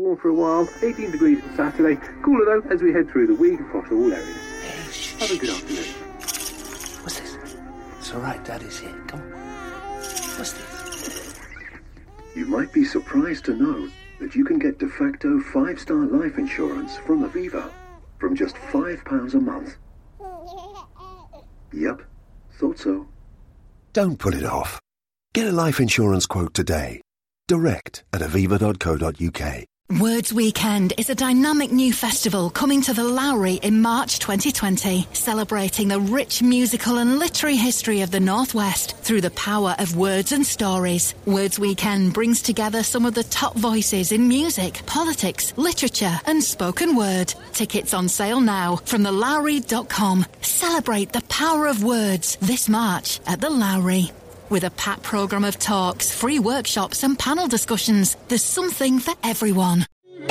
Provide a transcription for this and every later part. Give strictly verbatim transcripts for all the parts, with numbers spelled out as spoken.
warm for a while. eighteen degrees on Saturday. Cooler though as we head through the week across all areas. Hey, shh, Have a good afternoon. What's this? It's all right, Daddy's here. Come on. What's this? You might be surprised to know that you can get de facto five-star life insurance from Aviva from just five pounds a month. Yep, thought so. Don't put it off. Get a life insurance quote today. Direct at aviva dot co dot uk. Words Weekend is a dynamic new festival coming to the Lowry in March twenty twenty, celebrating the rich musical and literary history of the Northwest through the power of words and stories. Words Weekend brings together some of the top voices in music, politics, literature and spoken word. Tickets on sale now from the lowry dot com. Celebrate the power of words this March at the Lowry. With a packed programme of talks, free workshops and panel discussions, there's something for everyone.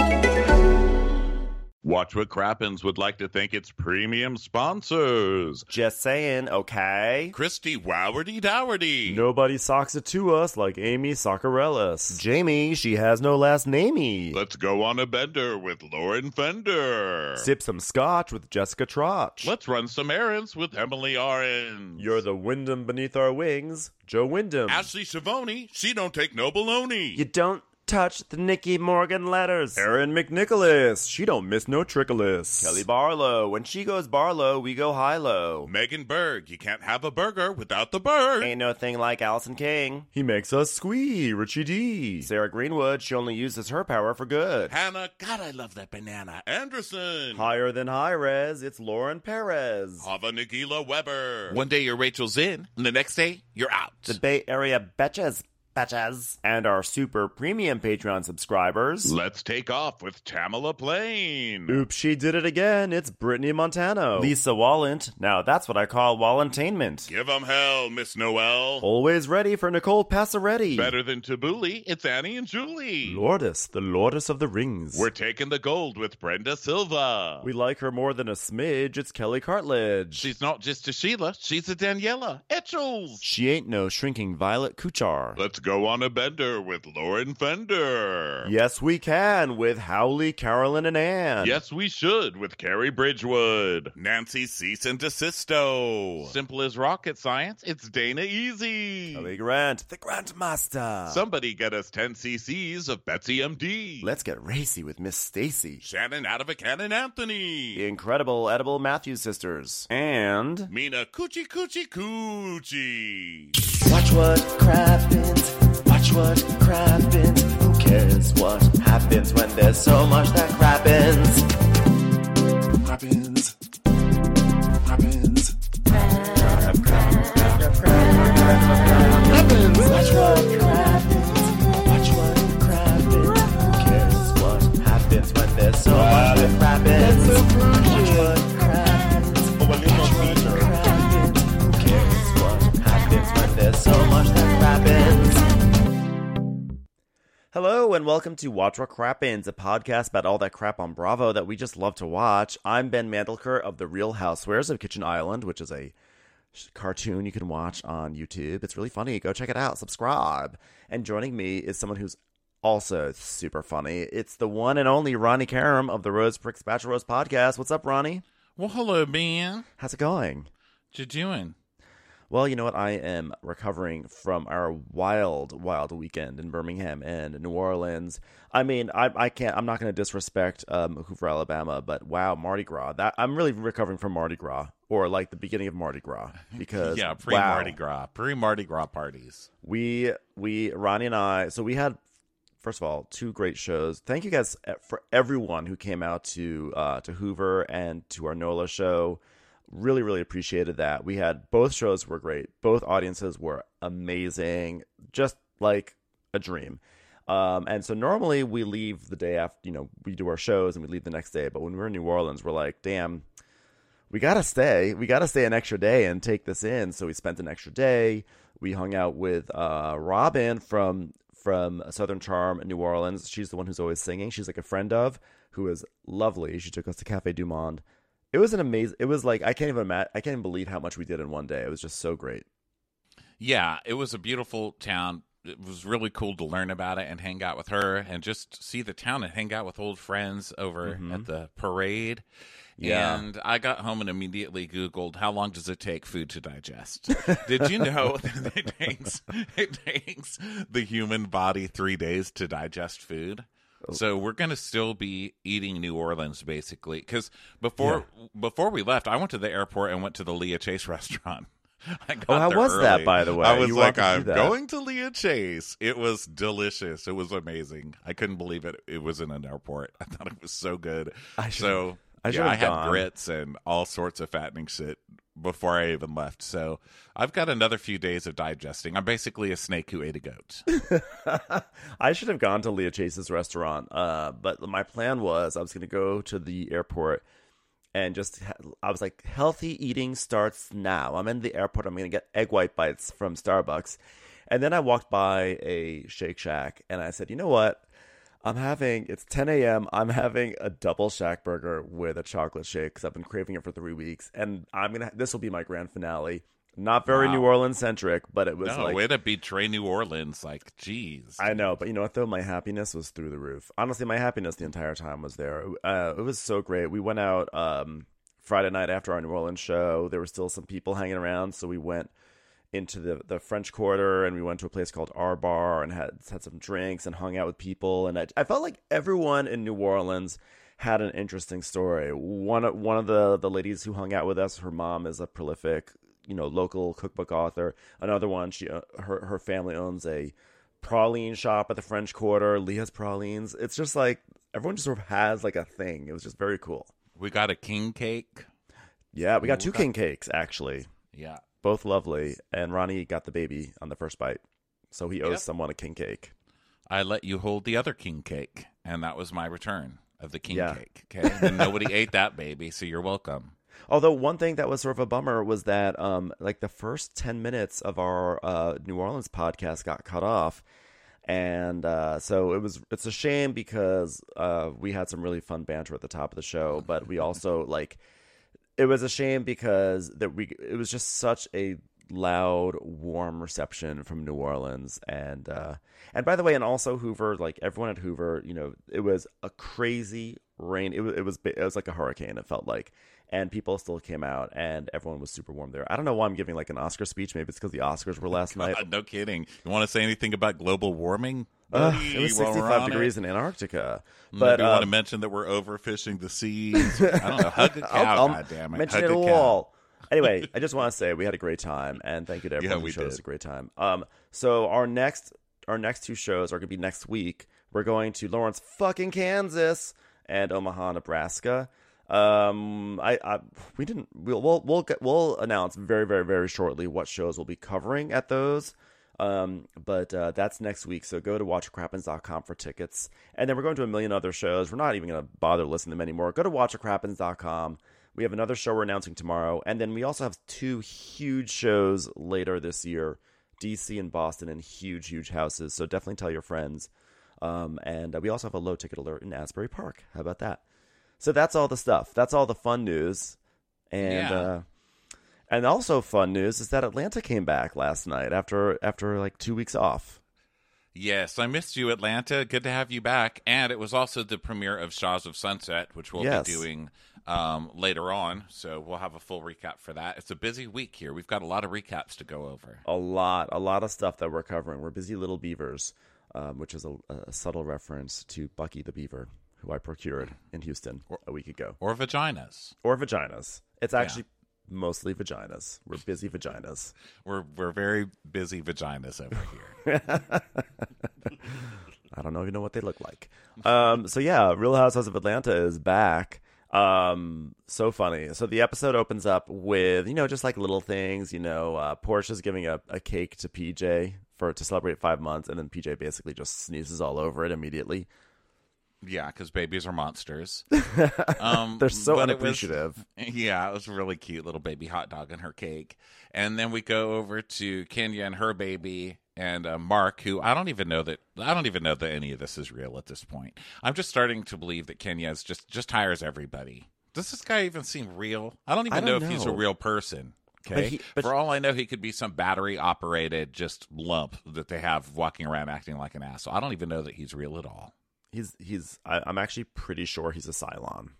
Watch What Crappens would like to thank its premium sponsors. Just saying, okay? Christy Wowardy Dowardy. Nobody socks it to us like Amy Soccerellis. Jamie, she has no last namey. Let's go on a bender with Lauren Fender. Sip some scotch with Jessica Trotch. Let's run some errands with Emily Orange. You're the Wyndham beneath our wings, Joe Wyndham. Ashley Shavoni, she don't take no baloney. You don't touch the Nicky Morgan letters. Erin McNicholas, she don't miss no trickolas. Kelly Barlow, when she goes Barlow, we go high-low. Megan Berg, you can't have a burger without the bird. Ain't no thing like Allison King. He makes us squee, Richie D. Sarah Greenwood, she only uses her power for good. Hannah, God, I love that banana. Anderson. Higher than high-res, it's Lauren Perez. Hava Nagila Weber. One day your Rachel's in, and the next day you're out. The Bay Area Betches. Betches. And our super premium Patreon subscribers. Let's take off with Tamala Plain. Oops, she did it again. It's Brittany Montano. Lisa Wallant. Now that's what I call Wallantainment. Give 'em hell, Miss Noel. Always ready for Nicole Passaretti. Better than Tabuli, it's Annie and Julie. Lourdes, the Lourdes of the Rings. We're taking the gold with Brenda Silva. We like her more than a smidge. It's Kelly Cartledge. She's not just a Sheila, she's a Daniela Etchels. She ain't no shrinking Violet Kuchar. Let's go on a bender with Lauren Fender. Yes, we can with Howley, Carolyn, and Ann. Yes, we should with Carrie Bridgewood. Nancy Cease and DeSisto. Simple as rocket science, it's Dana Easy. Kelly Grant, the Grantmaster. Somebody get us ten cc's of Betsy M D. Let's get racy with Miss Stacy. Shannon out of a cannon Anthony. The incredible Edible Matthews sisters. And Mina Coochie Coochie Coochie. Watch what crappens. Watch what crappens. Who cares what happens when there's so much that crappens? Crappens. Crappens. Crap, crap, crap, crap, crappens. Watch what crappens. Watch what crappens. Who cares what happens when there's so much that crappens? Watch what crappens. Watch what crappens. Who cares what happens when there's so much that crappens? hello and welcome to Watch What Crappens, a podcast about all that crap on Bravo that we just love to watch. I'm Ben Mandelker of The Real Housewives of Kitchen Island, which is a cartoon you can watch on YouTube. It's really funny. Go check it out. Subscribe. And joining me is someone who's also super funny. It's the one and only Ronnie Karam of the Rose Pricks Bachelor Rose podcast. What's up, Ronnie? Well, hello, man. How's it going? What you doing? Well, you know what? I am recovering from our wild, wild weekend in Birmingham and New Orleans. I mean, I, I can't. I'm not going to disrespect um, Hoover, Alabama, but wow, Mardi Gras. That I'm really recovering from Mardi Gras, or like the beginning of Mardi Gras, because yeah, pre Mardi wow. Gras, pre Mardi Gras parties. We we Ronnie and I. So we had, first of all, two great shows. Thank you guys for everyone who came out to uh, to Hoover and to our NOLA show. Really, really appreciated that. We had both shows were great. Both audiences were amazing, just like a dream. Um, and so normally we leave the day after, you know, we do our shows and we leave the next day. But when we're in New Orleans, we're like, damn, we got to stay. We got to stay an extra day and take this in. So we spent an extra day. We hung out with uh, Robin from from Southern Charm in New Orleans. She's the one who's always singing. She's like a friend of, who is lovely. She took us to Cafe Du Monde. It was an amazing, it was like, I can't even imagine, I can't even believe how much we did in one day. It was just so great. Yeah, it was a beautiful town. it was really cool to learn about it and hang out with her and just see the town and hang out with old friends over Mm-hmm. at the parade. Yeah. And I got home and immediately Googled, how long does it take food to digest? Did you know that it takes, it takes the human body three days to digest food? So we're going to still be eating New Orleans, basically. Because before Yeah. before we left, I went to the airport and went to the Leah Chase restaurant. I got Oh, how there was that, early. by the way? I was You like, walked me I'm through that. going to Leah Chase. It was delicious. It was amazing. I couldn't believe it. It was in an airport. I thought it was so good. I should- so I yeah, should have I had gone. grits and all sorts of fattening shit before I even left. So I've got another few days of digesting. I'm basically a snake who ate a goat. I should have gone to Leah Chase's restaurant, uh, but my plan was I was going to go to the airport and just, ha- I was like, healthy eating starts now. I'm in the airport. I'm going to get egg white bites from Starbucks. And then I walked by a Shake Shack and I said, you know what? I'm having, it's ten a.m. I'm having a double Shack burger with a chocolate shake because I've been craving it for three weeks. And I'm going to, this will be my grand finale. Not very Wow. New Orleans centric, but it was No, like, way to betray New Orleans. Like, geez. I know, but you know what though? My happiness was through the roof. Honestly, my happiness the entire time was there. Uh, it was so great. We went out um, Friday night after our New Orleans show. There were still some people hanging around, so we went into the, the French Quarter and we went to a place called R Bar and had had some drinks and hung out with people. And I, I felt like everyone in New Orleans had an interesting story. One of one of the the ladies who hung out with us, her mom is a prolific, you know, local cookbook author. Another one, she uh, her her family owns a praline shop at the French Quarter, Leah's Pralines. It's just like everyone just sort of has like a thing. It was just very cool. We got a king cake. Yeah, we got Ooh, two got- king cakes actually, Yeah. both lovely. And Ronnie got the baby on the first bite, so he owes Yep. someone a king cake. I let you hold the other king cake, and that was my return of the king Yeah. cake. Okay, and nobody ate that baby, so you're welcome. Although one thing that was sort of a bummer was that um, like the first ten minutes of our uh, New Orleans podcast got cut off. And uh, so it was. It's a shame because uh, we had some really fun banter at the top of the show, but we also like. It was a shame because that we. It was just such a loud, warm reception from New Orleans, and uh, and by the way, and also Hoover. Like everyone at Hoover, you know, it was a crazy rain. It was. It was. It was like a hurricane. It felt like. And people still came out, and everyone was super warm there. I don't know why I'm giving like an Oscar speech. Maybe it's because the Oscars were last night. God, no kidding. You want to say anything about global warming? Ugh, buddy, it was while we're sixty-five on degrees it? in Antarctica. Maybe But you want to um, mention that we're overfishing the seas. I don't know. Hug a cow, I'll, I'll goddammit. mention Hug it a a cow. wall. Anyway, I just want to say we had a great time, and thank you to everyone Yeah, who we showed us did. a great time. Um, so our next our next two shows are going to be next week. We're going to Lawrence, fucking Kansas, and Omaha, Nebraska. Um, I, I we didn't we'll we'll we'll, get, we'll announce very very very shortly what shows we'll be covering at those. Um, but uh, that's next week. So go to watch what crappens dot com for tickets, and then we're going to a million other shows. We're not even going to bother listing them anymore. Go to watch what crappens dot com. We have another show we're announcing tomorrow, and then we also have two huge shows later this year, D C and Boston, in huge huge houses. So definitely tell your friends. Um, and uh, we also have a low ticket alert in Asbury Park. How about that? So that's all the stuff. That's all the fun news. And Yeah. uh, and also fun news is that Atlanta came back last night after after like two weeks off. Yes, I missed you, Atlanta. Good to have you back. And it was also the premiere of Shaws of Sunset, which we'll Yes. be doing um, later on. So we'll have a full recap for that. It's a busy week here. We've got a lot of recaps to go over. A lot, a lot of stuff that we're covering. We're busy little beavers, um, which is a, a subtle reference to Bucky the Beaver, who I procured in Houston a week ago. Or vaginas. Or vaginas. It's actually mostly vaginas. We're busy vaginas. We're we're very busy vaginas over here. I don't even know what they look like. Um, so yeah, Real Housewives of Atlanta is back. Um, so funny. So the episode opens up with, you know, just like little things, you know, uh, Portia's giving a, a cake to P J for to celebrate five months, and then P J basically just sneezes all over it immediately. Yeah, because babies are monsters. Um, They're so but it was- unappreciative. yeah, it was a really cute little baby hot dog and her cake. And then we go over to Kenya and her baby and uh, Mark, who I don't even know that I don't even know that any of this is real at this point. I'm just starting to believe that Kenya is just just hires everybody. Does this guy even seem real? I don't even I know don't if he's a know. real person. Okay. But he- but- For all I know, he could be some battery operated just lump that they have walking around acting like an asshole. I don't even know that he's real at all. He's he's. I, I'm actually pretty sure he's a Cylon.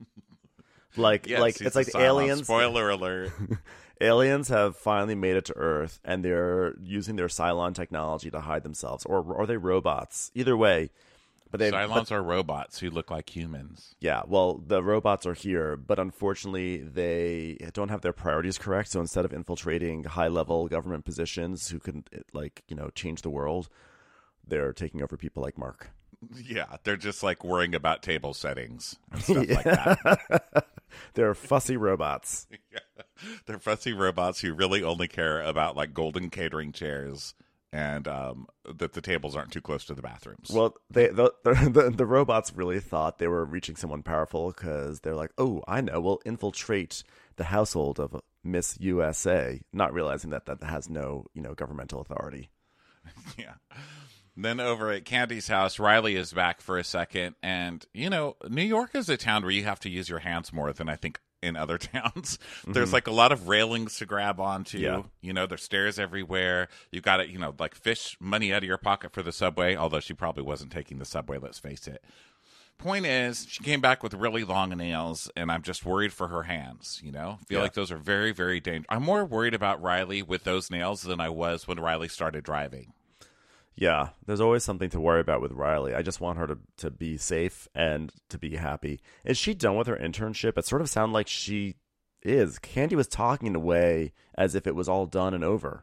Like Yes, like he's it's a like Cylon. aliens. Spoiler alert. Aliens have finally made it to Earth, and they're using their Cylon technology to hide themselves, or or are they robots? Either way, but they Cylons are robots who look like humans. Yeah, well, the robots are here, but unfortunately, they don't have their priorities correct. So instead of infiltrating high-level government positions who can, like, you know, change the world, they're taking over people like Mark. Yeah, they're just like worrying about table settings and stuff like that. They're fussy robots. Yeah. They're fussy robots who really only care about like golden catering chairs and um, that the tables aren't too close to the bathrooms. Well, they the the, the, the robots really thought they were reaching someone powerful because they're like, oh, I know, we'll infiltrate the household of Miss U S A, not realizing that that has no, you know, governmental authority. Yeah. Then over at Candy's house, Riley is back for a second. And, you know, New York is a town where you have to use your hands more than I think in other towns. Mm-hmm. There's like a lot of railings to grab onto. Yeah. You know, there's stairs everywhere. You got to, you know, like fish money out of your pocket for the subway, although she probably wasn't taking the subway, let's face it. Point is, she came back with really long nails, and I'm just worried for her hands, you know? feel Yeah. like those are very, very dangerous. I'm more worried about Riley with those nails than I was when Riley started driving. Yeah, there's always something to worry about with Riley. I just want her to, to be safe and to be happy. Is she done with her internship? It sort of sounded like she is. Candy was talking in a way as if it was all done and over.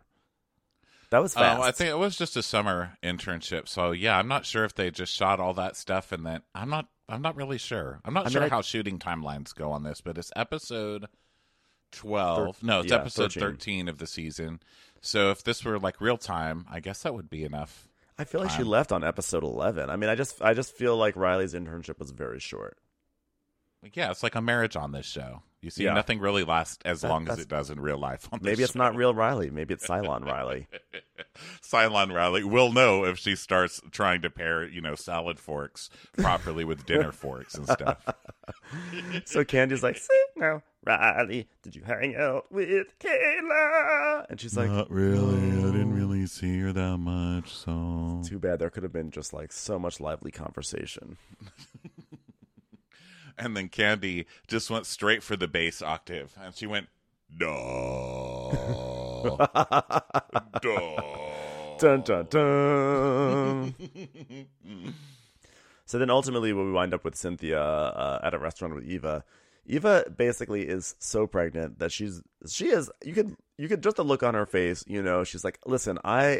That was fast. Oh, I think it was just a summer internship. So yeah, I'm not sure if they just shot all that stuff and then I'm not I'm not really sure. I'm not I sure mean, I- how shooting timelines go on this, but it's episode twelve. Thir- no, it's yeah, episode thirteen. thirteen of the season. So if this were like real time, I guess that would be enough. I feel like she time. left on episode eleven. I mean, I just I just feel like Riley's internship was very short. Yeah, it's like a marriage on this show. You see, Yeah. nothing really lasts as That- long as that's- it does in real life. On this Maybe it's show. not real Riley. Maybe it's Cylon Riley. Cylon Riley will know if she starts trying to pair, you know, salad forks properly with dinner forks and stuff. So Candy's like, "See now, Riley, did you hang out with Kayla?" And she's like, Not really. I didn't really see her that much, so. "Too bad. There could have been just like so much lively conversation." And then Candy just went straight for the bass octave, and she went, duh, duh. Dun dun dun. So then ultimately we wind up with Cynthia uh, at a restaurant with Eva. Eva basically is so pregnant that she's she is you could you could just the look on her face, you know, she's like, "Listen, I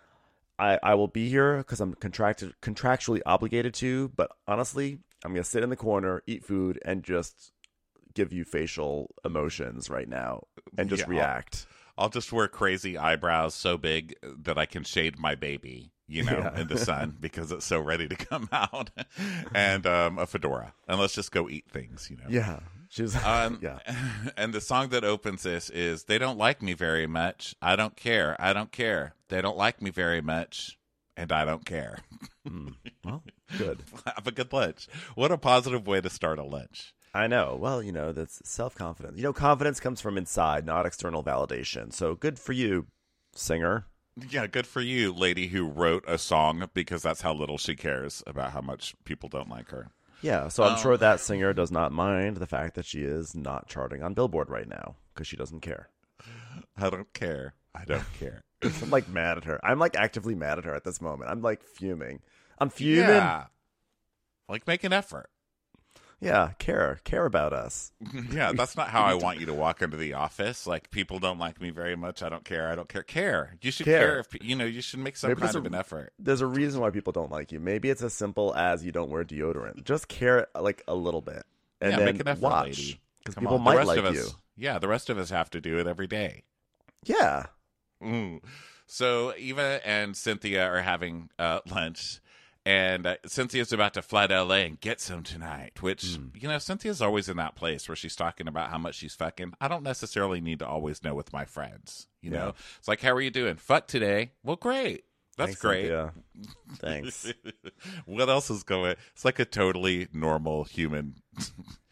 I I will be here because I'm contracted contractually obligated to, but honestly, I'm going to sit in the corner, eat food and just give you facial emotions right now and just Yeah. react." I'll just wear crazy eyebrows so big that I can shade my baby, you know, Yeah. in the sun because it's so ready to come out, and um, a fedora, and let's just go eat things, you know. Yeah. She's Um, yeah. And the song that opens this is "They don't like me very much. I don't care. I don't care. They don't like me very much, and I don't care." Mm. Well, good. Have a good lunch. What a positive way to start a lunch. I know. Well, you know, that's self-confidence. You know, confidence comes from inside, not external validation. So good for you, singer. Yeah, good for you, lady who wrote a song, because that's how little she cares about how much people don't like her. Yeah, so I'm Um, sure that singer does not mind the fact that she is not charting on Billboard right now because she doesn't care. I don't care. I don't care. I'm like mad at her. I'm like actively mad at her at this moment. I'm like fuming. I'm fuming. Yeah. Like, make an effort. Yeah, care. Care about us. Yeah, that's not how I want you to walk into the office. Like, people don't like me very much. I don't care. I don't care. Care. You should Care. care. If you know, you should make some Maybe kind there's of a- an effort. There's a reason why people don't like you. Maybe it's as simple as you don't wear deodorant. Just care like a little bit. And Yeah, then make an effort, watch. lady. Because Come people on. The might rest like of us, you. Yeah, the rest of us have to do it every day. Yeah. Mm. So Eva and Cynthia are having uh, lunch, and uh, Cynthia's about to fly to L A and get some tonight, which, Hmm. you know, Cynthia's always in that place where she's talking about how much she's fucking. I don't necessarily need to always know with my friends, you Yeah. know? It's like, how are you doing? Fuck today. Well, great. That's Thanks, great. Cynthia. Thanks. What else is going? It's like a totally normal human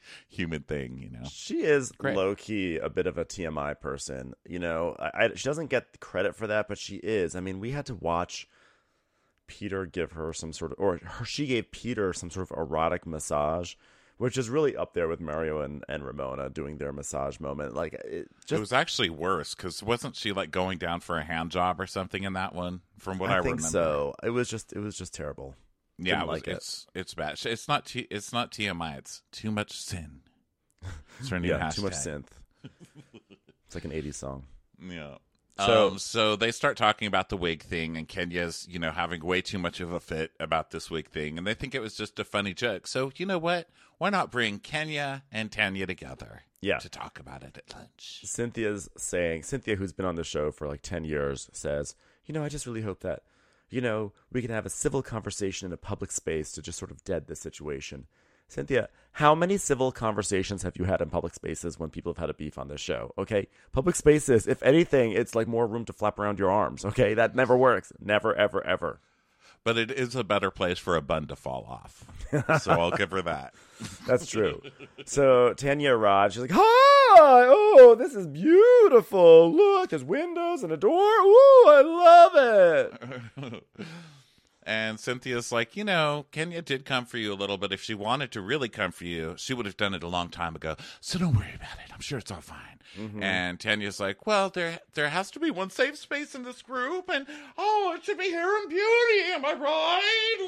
human thing, you know. She is Great. low key a bit of a T M I person, you know. I, I, she doesn't get the credit for that, but she is. I mean, we had to watch Peter give her some sort of, or her, she gave Peter some sort of erotic massage, which is really up there with Mario and, and Ramona doing their massage moment. Like it, just, it was actually worse because wasn't she like going down for a hand job or something in that one? From what I, I remember, think so. It was just, it was just terrible. Yeah, Didn't it was, like it. it's it's bad. It's not T, it's not T M I. It's too much sin. It's her new Yeah, hashtag. too much synth. It's like an eighties song. Yeah. So- So, um, so they start talking about the wig thing, and Kenya's, you know, having way too much of a fit about this wig thing, and they think it was just a funny joke. So, you know what? Why not bring Kenya and Tanya together? Yeah. To talk about it at lunch. Cynthia's saying, Cynthia, who's been on the show for like ten years, says, you know, I just really hope that, you know, we can have a civil conversation in a public space to just sort of dead this situation. Cynthia, how many civil conversations have you had in public spaces when people have had a beef on this show? Okay. Public spaces, if anything, it's like more room to flap around your arms. Okay. That never works. Never, ever, ever. But it is a better place for a bun to fall off. So I'll give her that. That's true. So Tanya arrives. She's like, hi. Oh, this is beautiful. Look, there's windows and a door. Ooh, I love it. And Cynthia's like, you know, Kenya did come for you a little, but if she wanted to really come for you, she would have done it a long time ago. So don't worry about it. I'm sure it's all fine. Mm-hmm. And Tanya's like, well, there there has to be one safe space in this group. And, oh, it should be hair and beauty. Am I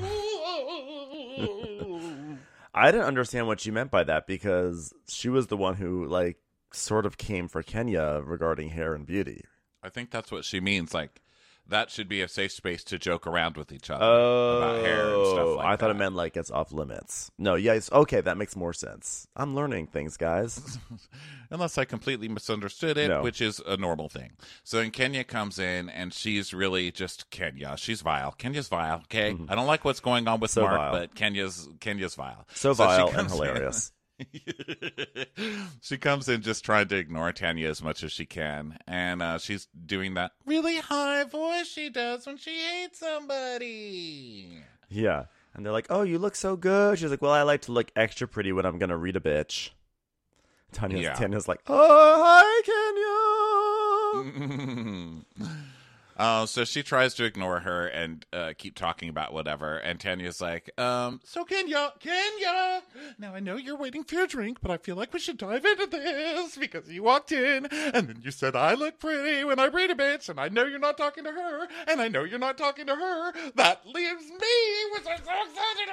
right? I didn't understand what she meant by that because she was the one who, like, sort of came for Kenya regarding hair and beauty. I think that's what she means. Like, that should be a safe space to joke around with each other Oh, about hair and stuff like I thought that. it meant like it's off limits. No, yes, okay, that makes more sense. I'm learning things, guys. Unless I completely misunderstood it, No. which is a normal thing. So then Kenya comes in, and she's really just Kenya. She's vile. Kenya's vile, okay? I don't like what's going on with So Mark, vile. but Kenya's Kenya's vile. So So she vile and comes in- hilarious. She comes in just trying to ignore Tanya as much as she can, and uh, she's doing that really high voice she does when she hates somebody. Yeah. And they're like, oh, you look so good. She's like, well, I like to look extra pretty when I'm going to read a bitch. Tanya's, Yeah. Tanya's like, oh, hi, Kenya. Uh, so she tries to ignore her and uh, keep talking about whatever. And Tanya's like, um, so Kenya, Kenya, now I know you're waiting for your drink, but I feel like we should dive into this because you walked in and then you said I look pretty when I read a bitch, and I know you're not talking to her, and I know you're not talking to her. That leaves me, which I'm so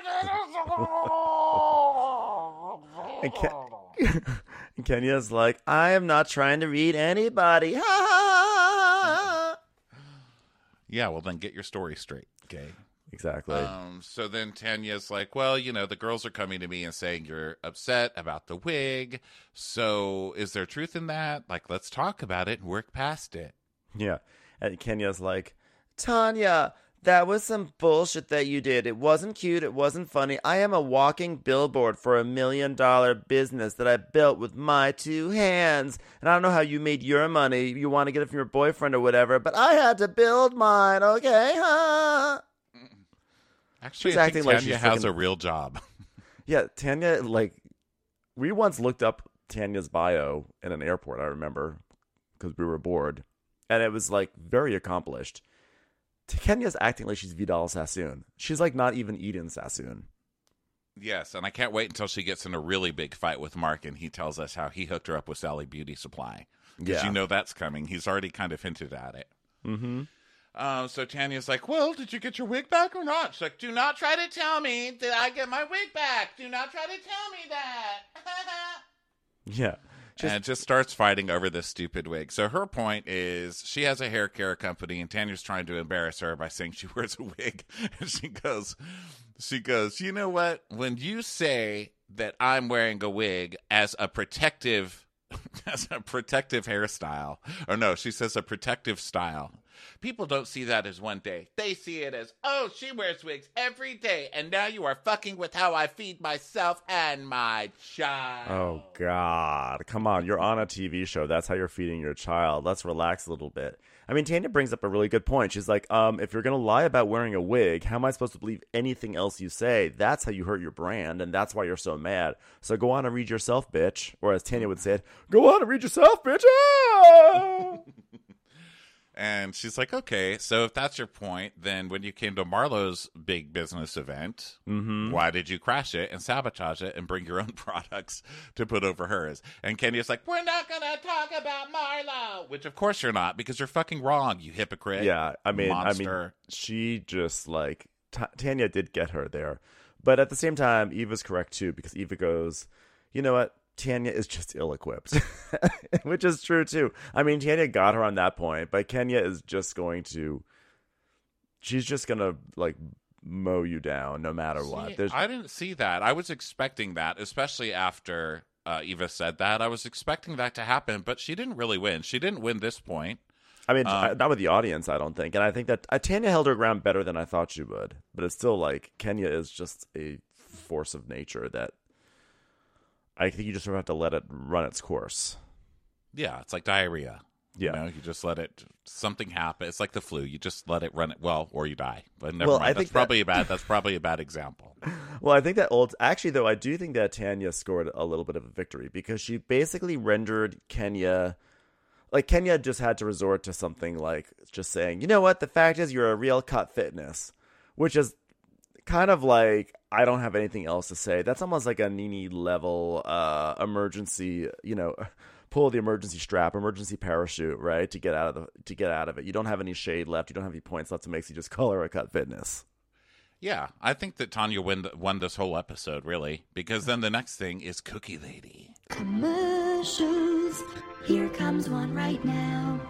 excited And, about. Ke- and Kenya's like, I am not trying to read anybody. Ha, ha, ha, ha. Yeah, well then get your story straight, okay? Exactly. Um, so then Tanya's like, well, you know, the girls are coming to me and saying you're upset about the wig. So is there truth in that? Like, let's talk about it and work past it. Yeah. And Kenya's like, Tanya, that was some bullshit that you did. It wasn't cute. It wasn't funny. I am a walking billboard for a million dollar business that I built with my two hands. And I don't know how you made your money. You want to get it from your boyfriend or whatever, but I had to build mine, okay? Huh? Actually, She's I acting think like Tanya she's has freaking- a real job. Yeah, Tanya, like, we once looked up Tanya's bio in an airport, I remember, because we were bored. And it was, like, very accomplished. Kenya's acting like she's Vidal Sassoon. She's like not even Eden Sassoon. Yes, and I can't wait until she gets in a really big fight with Mark and he tells us how he hooked her up with Sally Beauty Supply. Because Yeah. you know that's coming. He's already kind of hinted at it. Mm-hmm. Uh, so Tanya's like, well, did you get your wig back or not? She's like, do not try to tell me that I get my wig back. Do not try to tell me that. Yeah. Just, and just starts fighting over this stupid wig. So her point is she has a hair care company, and Tanya's trying to embarrass her by saying she wears a wig. And she goes, she goes, you know what? When you say that I'm wearing a wig as a protective, as a protective hairstyle, or no, she says a protective style. People don't see that as one day. They see it as, oh, she wears wigs every day, and now you are fucking with how I feed myself and my child. oh, God. Come on. You're on a T V show. That's how you're feeding your child. Let's relax a little bit. I mean, Tanya brings up a really good point. She's like, um, if you're going to lie about wearing a wig, how am I supposed to believe anything else you say? That's how you hurt your brand, and that's why you're so mad. So go on and read yourself, bitch. Or as Tanya would say it, go on and read yourself, bitch. Ah! And she's like, okay, so if that's your point, then when you came to Marlo's big business event, mm-hmm. why did you crash it and sabotage it and bring your own products to put over hers? And Kenya's like, we're not going to talk about Marlo. Which, of course, you're not, because you're fucking wrong, you hypocrite. Yeah, I mean, monster. I mean, she just, like, T- Tanya did get her there. But at the same time, Eva's correct, too, because Eva goes, you know what? Tanya is just ill-equipped, which is true, too. I mean, Tanya got her on that point, but Kenya is just going to, she's just going to, like, mow you down no matter see, what. There's... I didn't see that. I was expecting that, especially after uh, Eva said that. I was expecting that to happen, but she didn't really win. She didn't win this point. I mean, um, not with the audience, I don't think. And I think that uh, Tanya held her ground better than I thought she would. But it's still, like, Kenya is just a force of nature that I think you just sort of have to let it run its course. Yeah, it's like diarrhea. Yeah. You know, you just let it, something happen. It's like the flu. You just let it run it, well, or you die. But never Well, mind. I That's think probably that- a bad, that's probably a bad example. Well, I think that old, actually, though, I do think that Tanya scored a little bit of a victory because she basically rendered Kenya, like Kenya just had to resort to something like just saying, you know what, the fact is you're a real cut fitness, which is kind of like, I don't have anything else to say. That's almost like a Nene level uh, emergency, you know, pull the emergency strap, emergency parachute, right? To get out of the to get out of it. You don't have any shade left. You don't have any points left. It makes you just call her a cut fitness. Yeah, I think that Tanya win, won this whole episode, really, because then the next thing is Cookie Lady. Commercials. Here comes one right now.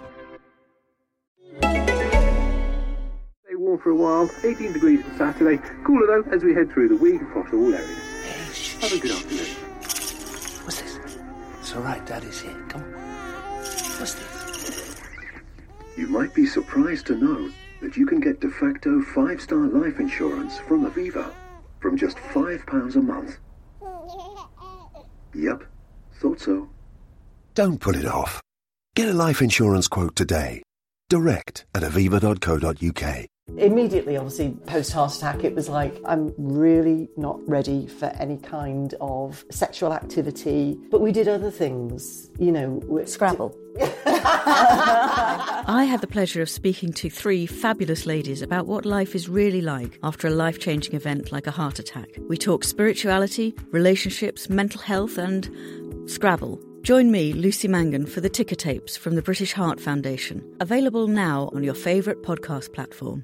Stay warm for a while. eighteen degrees on Saturday. Cooler though as we head through the week across all areas. Have a good afternoon. What's this? It's all right, Daddy's here. Come on. What's this? You might be surprised to know that you can get de facto five-star life insurance from Aviva from just five pounds a month. Yep, thought so. Don't put it off. Get a life insurance quote today. Direct at aviva dot co dot uk. Immediately, obviously, post-heart attack, it was like, I'm really not ready for any kind of sexual activity. But we did other things, you know. Scrabble. I had the pleasure of speaking to three fabulous ladies about what life is really like after a life-changing event like a heart attack. We talk spirituality, relationships, mental health and Scrabble. Join me, Lucy Mangan, for the Ticker Tapes from the British Heart Foundation. Available now on your favourite podcast platform.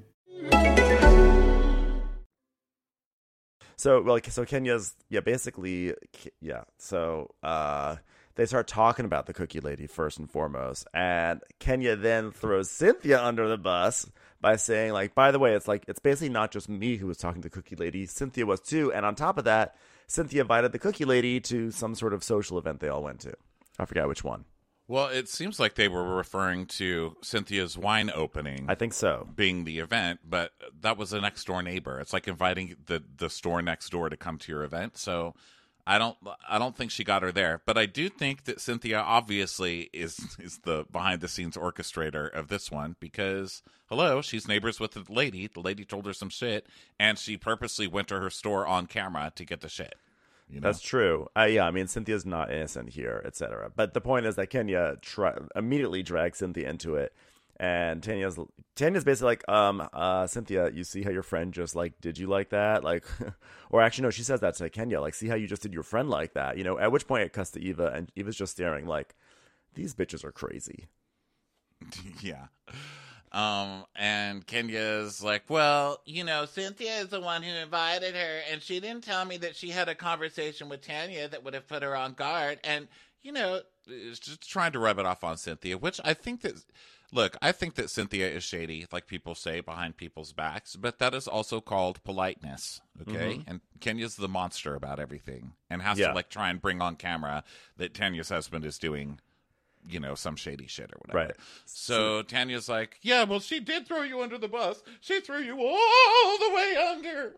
So, well, so Kenya's, yeah, basically, yeah. So, uh, they start talking about the Cookie Lady first and foremost. And Kenya then throws Cynthia under the bus by saying, like, by the way, it's like, it's basically not just me who was talking to the Cookie Lady. Cynthia was too. And on top of that, Cynthia invited the Cookie Lady to some sort of social event they all went to. I forgot which one. Well, it seems like they were referring to Cynthia's wine opening. I think so. Being the event, but that was a next door neighbor. It's like inviting the, the store next door to come to your event. So I don't I don't think she got her there. But I do think that Cynthia obviously is is the behind the scenes orchestrator of this one because, hello, she's neighbors with the lady. The lady told her some shit, and she purposely went to her store on camera to get the shit. You know? That's true. Uh, yeah, I mean, Cynthia's not innocent here, et cetera. But the point is that Kenya try- immediately drags Cynthia into it. And Tanya's Tanya's basically like, um, uh, Cynthia, you see how your friend just, like, did you like that? Like, or actually, no, she says that to Kenya, like, see how you just did your friend like that? You know, at which point it cuts to Eva, and Eva's just staring like, these bitches are crazy. Yeah. Um, and Kenya's like, well, you know, Cynthia is the one who invited her, and she didn't tell me that she had a conversation with Tanya that would have put her on guard. And, you know, it's just trying to rub it off on Cynthia, which I think that, look, I think that Cynthia is shady, like people say, behind people's backs, but that is also called politeness, okay? Mm-hmm. And Kenya's the monster about everything and has Yeah. to, like, try and bring on camera that Tanya's husband is doing you know, some shady shit or whatever. Right. So Tanya's like, yeah, well, she did throw you under the bus. She threw you all the way under.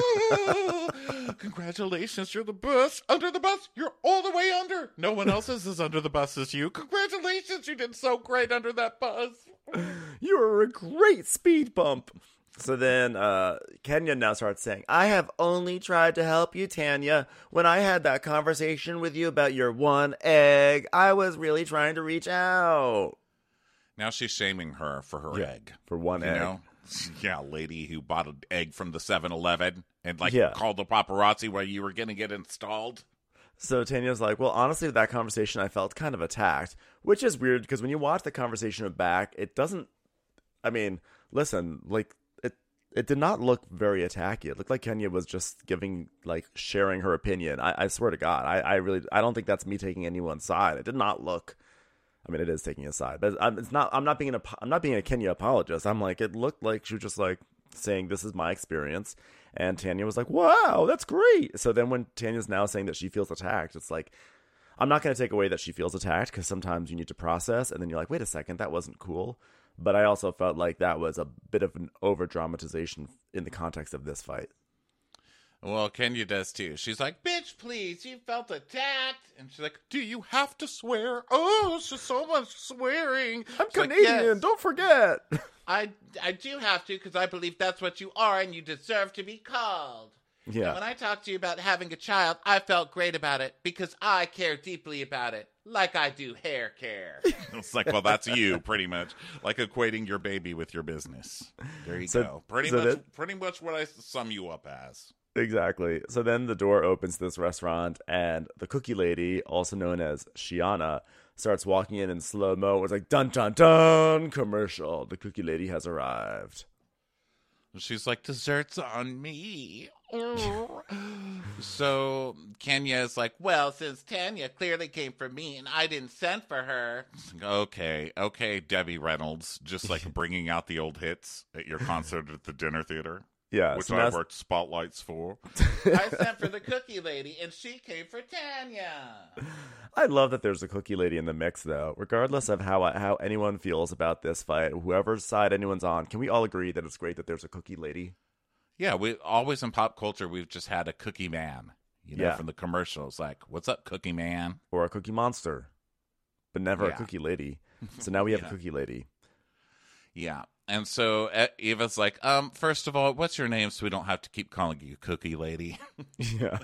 Ooh. Congratulations, you're the bus. Under the bus, you're all the way under. No one else is as under the bus as you. Congratulations, you did so great under that bus. You were a great speed bump. So then uh, Kenya now starts saying, I have only tried to help you, Tanya. When I had that conversation with you about your one egg, I was really trying to reach out. Now she's shaming her for her Yeah, egg. for one you egg. Know? Yeah, lady who bought an egg from the seven eleven and like Yeah. called the paparazzi while you were going to get installed. So Tanya's like, well, honestly, with that conversation, I felt kind of attacked, which is weird because when you watch the conversation back, it doesn't, I mean, listen, like, it did not look very attacky. It looked like Kenya was just giving, like, sharing her opinion. I, I swear to God, I, I really, I don't think that's me taking anyone's side. It did not look. I mean, it is taking a side, but I'm, it's not. I'm not being an. I'm not being a Kenya apologist. I'm like, it looked like she was just like saying, "This is my experience," and Tanya was like, "Wow, that's great." So then, when Tanya's now saying that she feels attacked, it's like, I'm not going to take away that she feels attacked because sometimes you need to process, and then you're like, "Wait a second, that wasn't cool." But I also felt like that was a bit of an over-dramatization in the context of this fight. Well, Kenya does too. She's like, bitch, please, you felt attacked. And she's like, do you have to swear? Oh, it's just so much swearing. I'm She's like, Canadian, "Yes, don't forget." I, I do have to because I believe that's what you are and you deserve to be called. Yeah. And when I talked to you about having a child, I felt great about it because I care deeply about it, like I do hair care. It's like, well, that's you, pretty much. Like equating your baby with your business. There you So- go. Pretty so much that- pretty much what I sum you up as. Exactly. So then the door opens to this restaurant, and the cookie lady, also known as Shiana, starts walking in in slow-mo. It's like, dun, dun, dun, commercial. The cookie lady has arrived. She's like, dessert's on me. So Kenya is like, well, since Tanya clearly came for me and I didn't send for her. Okay, okay, Debbie Reynolds, just like bringing out the old hits at your concert at the dinner theater. Yeah, Which so I now- worked spotlights for. I sent for the cookie lady and she came for Tanya. I love that there's a cookie lady in the mix, though. Regardless of how how anyone feels about this fight, whoever's side anyone's on, can we all agree that it's great that there's a cookie lady? Yeah, we always in pop culture, we've just had a cookie man, you know, Yeah. from the commercials. Like, what's up, cookie man? Or a cookie monster, but never Yeah. a cookie lady. So now we have Yeah. a cookie lady. Yeah. And so uh, Eva's like, um, first of all, what's your name so we don't have to keep calling you cookie lady? Yeah.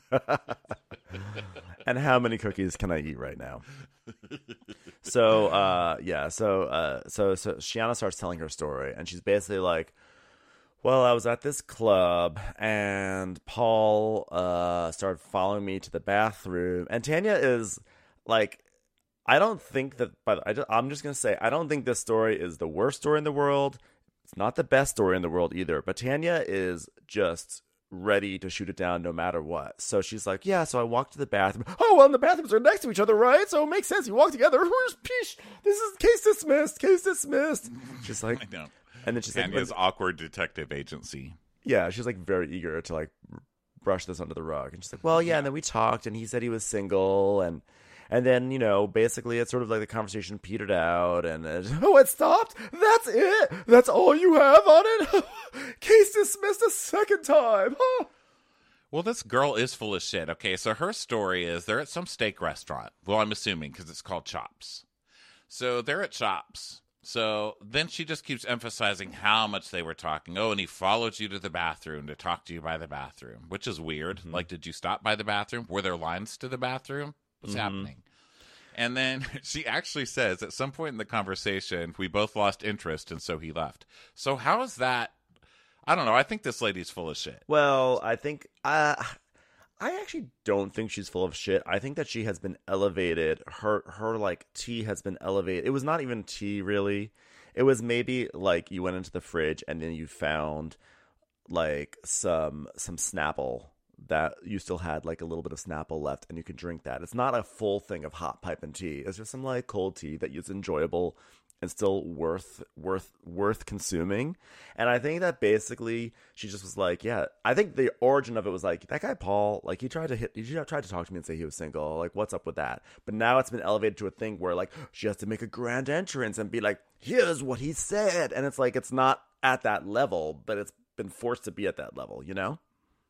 And how many cookies can I eat right now? So, uh, yeah, so, uh, so, so Shiana starts telling her story, and she's basically like, well, I was at this club, and Paul, uh, started following me to the bathroom, and Tanya is, like, I don't think that, but I just, I'm just going to say, I don't think this story is the worst story in the world. It's not the best story in the world either, but Tanya is just ready to shoot it down no matter what. So she's like, yeah, so I walked to the bathroom. Oh, well, and the bathrooms are next to each other, right? So it makes sense. You walk together. Where's Peach? This is case dismissed. Case dismissed. She's like, I know. and then she's Tanya's like, awkward detective agency. yeah, she's like very eager to like brush this under the rug. And she's like, well, yeah, and then we talked, and he said he was single, and and then, you know, basically it's sort of like the conversation petered out, and uh, oh, it stopped? That's it? That's all you have on it? Case dismissed a second time. Huh? Well, this girl is full of shit. Okay, so her story is they're at some steak restaurant. Well, I'm assuming because it's called Chops. So they're at Chops. So then she just keeps emphasizing how much they were talking. Oh, and he followed you to the bathroom to talk to you by the bathroom, which is weird. Mm-hmm. Like, did you stop by the bathroom? Were there lines to the bathroom? What's mm-hmm. happening? And then she actually says at some point in the conversation, we both lost interest, and so he left. So how is that? I don't know. I think this lady's full of shit. Well, I think uh, I actually don't think she's full of shit. I think that she has been elevated. Her her like tea has been elevated. It was not even tea really. It was maybe like you went into the fridge and then you found like some some Snapple that you still had like a little bit of Snapple left and you could drink that. It's not a full thing of hot pipe and tea. It's just some like cold tea that is enjoyable and still worth worth worth consuming. And I think that basically she just was like, yeah, I think the origin of it was like, that guy Paul, like he tried to hit he tried to talk to me and say he was single, like what's up with that? But now it's been elevated to a thing where like she has to make a grand entrance and be like, here's what he said, and it's like it's not at that level, but it's been forced to be at that level, you know?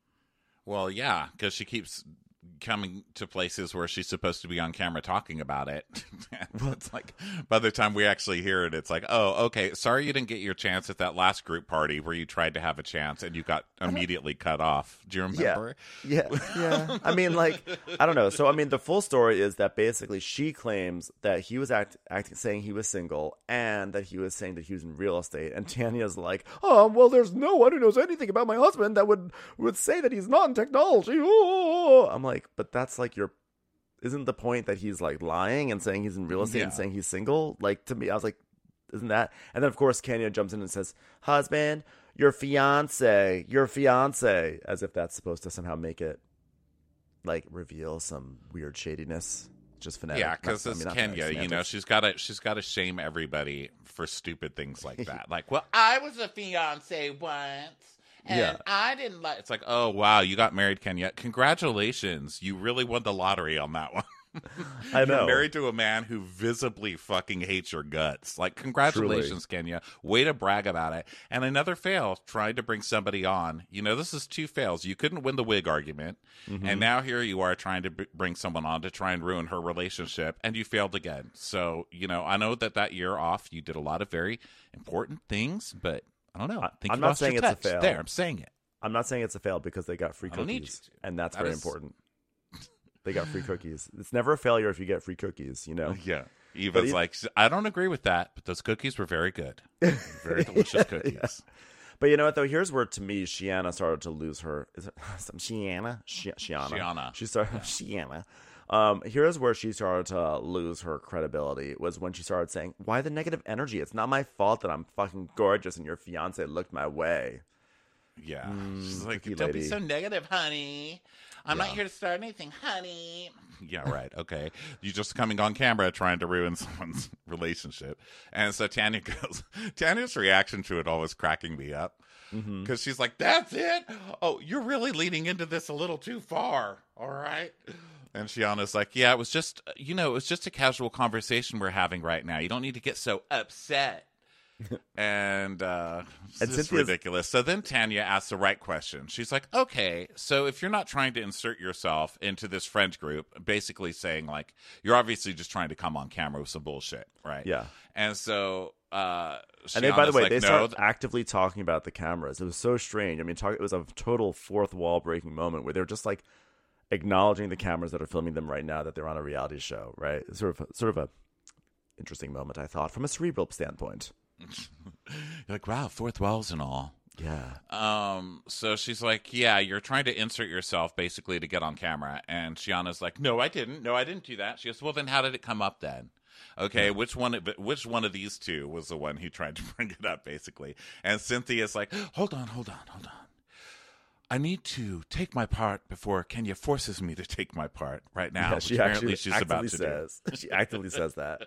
Well, yeah, because she keeps coming to places where she's supposed to be on camera talking about it. It's like by the time we actually hear it, it's like, oh, okay, sorry you didn't get your chance at that last group party where you tried to have a chance and you got immediately cut off. Do you remember? Yeah, yeah. yeah. I mean, like, I don't know. So, I mean, the full story is that basically she claims that he was act, acting, saying he was single and that he was saying that he was in real estate. And Tanya's like, oh, well, there's no one who knows anything about my husband that would, would say that he's not in technology. Oh. I'm like, but that's like your, isn't the point that he's like lying and saying he's in real estate Yeah. and saying he's single? Like, to me, I was like, isn't that? And then, of course, Kenya jumps in and says, husband, your fiance, your fiance, as if that's supposed to somehow make it, like, reveal some weird shadiness. Just phonetic. Yeah, because Not- I it's mean, not Kenya, phonetic, you know, semantics. she's got to she's got to shame everybody for stupid things like that. Like, well, I was a fiance once. And Yeah. I didn't like. It's like, oh wow, you got married, Kenya. Congratulations, you really won the lottery on that one. I know. You're married to a man who visibly fucking hates your guts. Like, congratulations, Kenya. Way to brag about it. And another fail, trying to bring somebody on. You know, this is two fails. You couldn't win the wig argument, Mhm. and now here you are trying to b- bring someone on to try and ruin her relationship, and you failed again. So, you know, I know that that year off, you did a lot of very important things, but I don't know. I think I'm you not lost saying your it's touch. a fail. There, I'm saying it. I'm not saying it's a fail because they got free I don't need cookies, you to. and that's That very is- important. They got free cookies. It's never a failure if you get free cookies, you know? Yeah. But Eva's Eve- like, I don't agree with that, but those cookies were very good. Very delicious cookies. Yeah. But you know what, though? Here's where, to me, Shiana started to lose her... Is it some Shiana? Shi- Shiana. Shiana. She started... Shiana. Um, here's where she started to lose her credibility, was when she started saying, why the negative energy? It's not my fault that I'm fucking gorgeous and your fiance looked my way. Yeah. Mm, She's like, cookie don't lady. be so negative, honey. I'm Yeah. not here to start anything, honey. Yeah, right. Okay. You're just coming on camera trying to ruin someone's relationship. And so Tanya goes, Tanya's reaction to it all was cracking me up. Because Mm-hmm. she's like, that's it? Oh, you're really leading into this a little too far. All right. And Shiana's like, yeah, it was just, you know, it was just a casual conversation we're having right now. You don't need to get so upset. And uh it's And just Cynthia's- ridiculous. So then Tanya asks the right question. She's like, okay, so if you're not trying to insert yourself into this friend group, basically saying like, you're obviously just trying to come on camera with some bullshit, right? Yeah. And so uh And then, by the Shiana's way, like, they no, started actively talking about the cameras. It was so strange. I mean, talk, it was a total fourth wall breaking moment where they were just like acknowledging the cameras that are filming them right now, that they're on a reality show, right? It's sort of, sort of a interesting moment, I thought, from a cerebral standpoint. you're like, wow, fourth walls and all. Yeah. Um, so she's like, yeah, you're trying to insert yourself basically to get on camera. And Shiana's like, no, I didn't. No, I didn't do that. She goes, well, then how did it come up then? Okay, Yeah. which one? Which one of these two was the one who tried to bring it up, basically? And Cynthia's like, hold on, hold on, hold on. I need to take my part before Kenya forces me to take my part right now. Yeah, which she apparently actually she's actively about to says. do. She actively says that.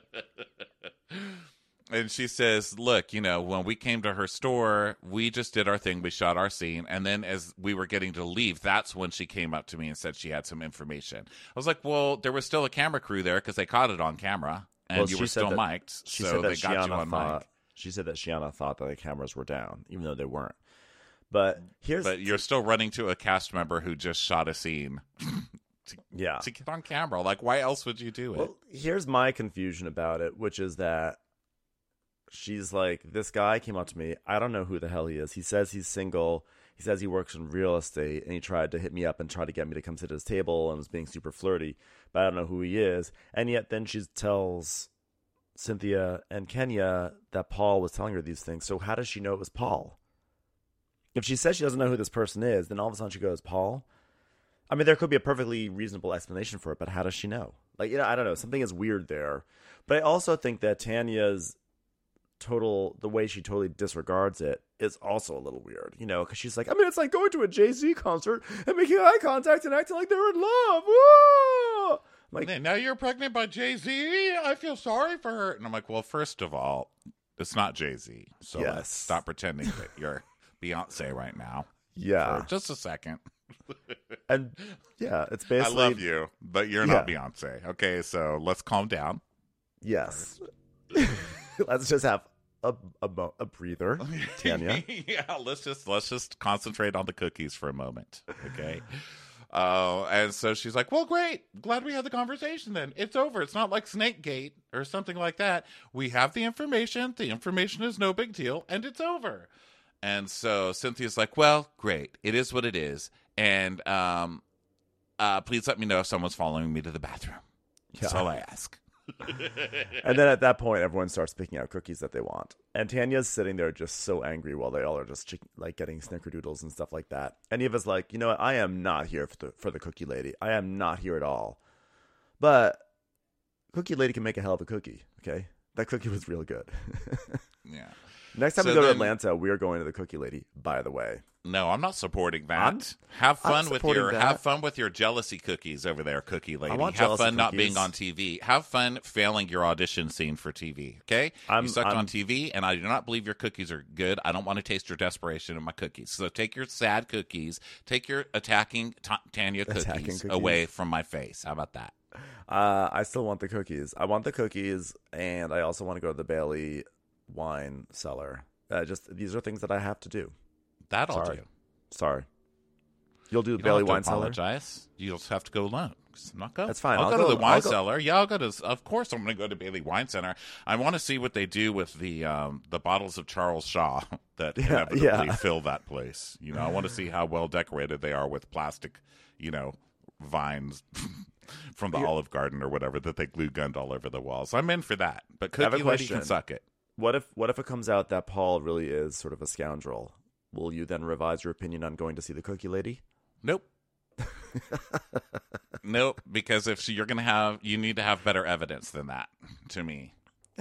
And she says, look, you know, when we came to her store, we just did our thing. We shot our scene. And then as we were getting to leave, that's when she came up to me and said she had some information. I was like, well, there was still a camera crew there because they caught it on camera. And Well, you she were said still that- mic'd. She So said that they got you Shiana on thought, mic. She said that Shiana thought that the cameras were down, even though they weren't. But here's But you're still running to a cast member who just shot a scene to, yeah. to get on camera. Like, why else would you do it? Well, here's my confusion about it, which is that she's like, this guy came up to me. I don't know who the hell he is. He says he's single. He says he works in real estate, and he tried to hit me up and try to get me to come sit at his table and was being super flirty, but I don't know who he is. And yet then she tells Cynthia and Kenya that Paul was telling her these things. So how does she know it was Paul? If she says she doesn't know who this person is, then all of a sudden she goes, Paul? I mean, there could be a perfectly reasonable explanation for it, but how does she know? Like, you know, I don't know. Something is weird there. But I also think that Tanya's total, the way she totally disregards it is also a little weird, you know, because she's like, I mean, it's like going to a Jay-Z concert and making eye contact and acting like they're in love. Whoa! Like, now you're pregnant by Jay-Z. I feel sorry for her. And I'm like, well, first of all, It's not Jay-Z. So Yes. let's stop pretending that you're Beyonce right now. Yeah. For just a second. And yeah, it's basically. I love you, but you're not Beyonce. Okay, so let's calm down. Yes. Let's just have a a, mo- a breather, Tanya. yeah, let's just let's just concentrate on the cookies for a moment, okay? Uh, and so she's like, "Well, great. Glad we had the conversation. Then it's over. It's not like Snakegate or something like that. We have the information. The information is no big deal, and it's over." And so Cynthia's like, "Well, great. It is what it is. And um, uh, please let me know if someone's following me to the bathroom. That's Yeah. all I ask." And then at that point, everyone starts picking out cookies that they want. And Tanya's sitting there just so angry while they all are just chick- like getting snickerdoodles and stuff like that. And Eva's like, you know what? I am not here for the, for the cookie lady. I am not here at all. But cookie lady can make a hell of a cookie, okay? That cookie was real good. Yeah. Next time So we go to then- Atlanta, we are going to the cookie lady, by the way. No, I'm not supporting that. I'm- have I'm fun with supporting your that. have fun with your jealousy cookies over there, cookie lady. I want have jealousy fun not cookies. being on T V. Have fun failing your audition scene for T V. Okay, I'm- you sucked I'm- on T V, and I do not believe your cookies are good. I don't want to taste your desperation in my cookies. So take your sad cookies, take your attacking Ta- Tanya cookies, Attacking cookies. away from my face. How about that? Uh, I still want the cookies. I want the cookies, and I also want to go to the Bailey wine cellar. Uh, just these are things that I have to do. That I'll Sorry. do. Sorry. You'll do You the don't Bailey have to wine cellar? apologize. You'll just have to go alone. 'Cause I'm not going. That's fine. I'll, I'll go, go- to the wine I'll go- cellar. Yeah, I'll go to. Of course, I'm going to go to Bailey Wine Center. I want to see what they do with the um, the bottles of Charles Shaw that Yeah, inevitably yeah. fill that place. You know, I want to see how well decorated they are with plastic, you know, vines from the Yeah. Olive Garden or whatever that they glue gunned all over the walls. I'm in for that. But I have a Cookie Lady can question. suck it. What if what if it comes out that Paul really is sort of a scoundrel? Will you then revise your opinion on going to see the cookie lady? Nope. Nope, because if you're going to have, you need to have better evidence than that, to me.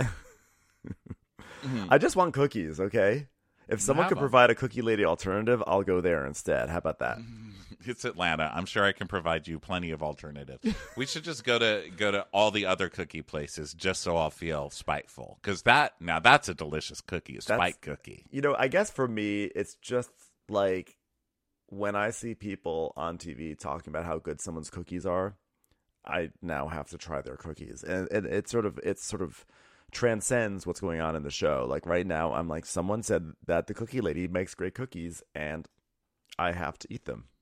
I just want cookies, okay? If someone Have could 'em. provide a cookie lady alternative, I'll go there instead. How about that? It's Atlanta. I'm sure I can provide you plenty of alternatives. We should just go to go to all the other cookie places just so I'll feel spiteful. Because that, now that's a delicious cookie, a That's- spite cookie. You know, I guess for me, it's just like when I see people on T V talking about how good someone's cookies are, I now have to try their cookies, and, and it sort of it sort of transcends what's going on in the show. Like right now, I'm like, someone said that the cookie lady makes great cookies, and I have to eat them.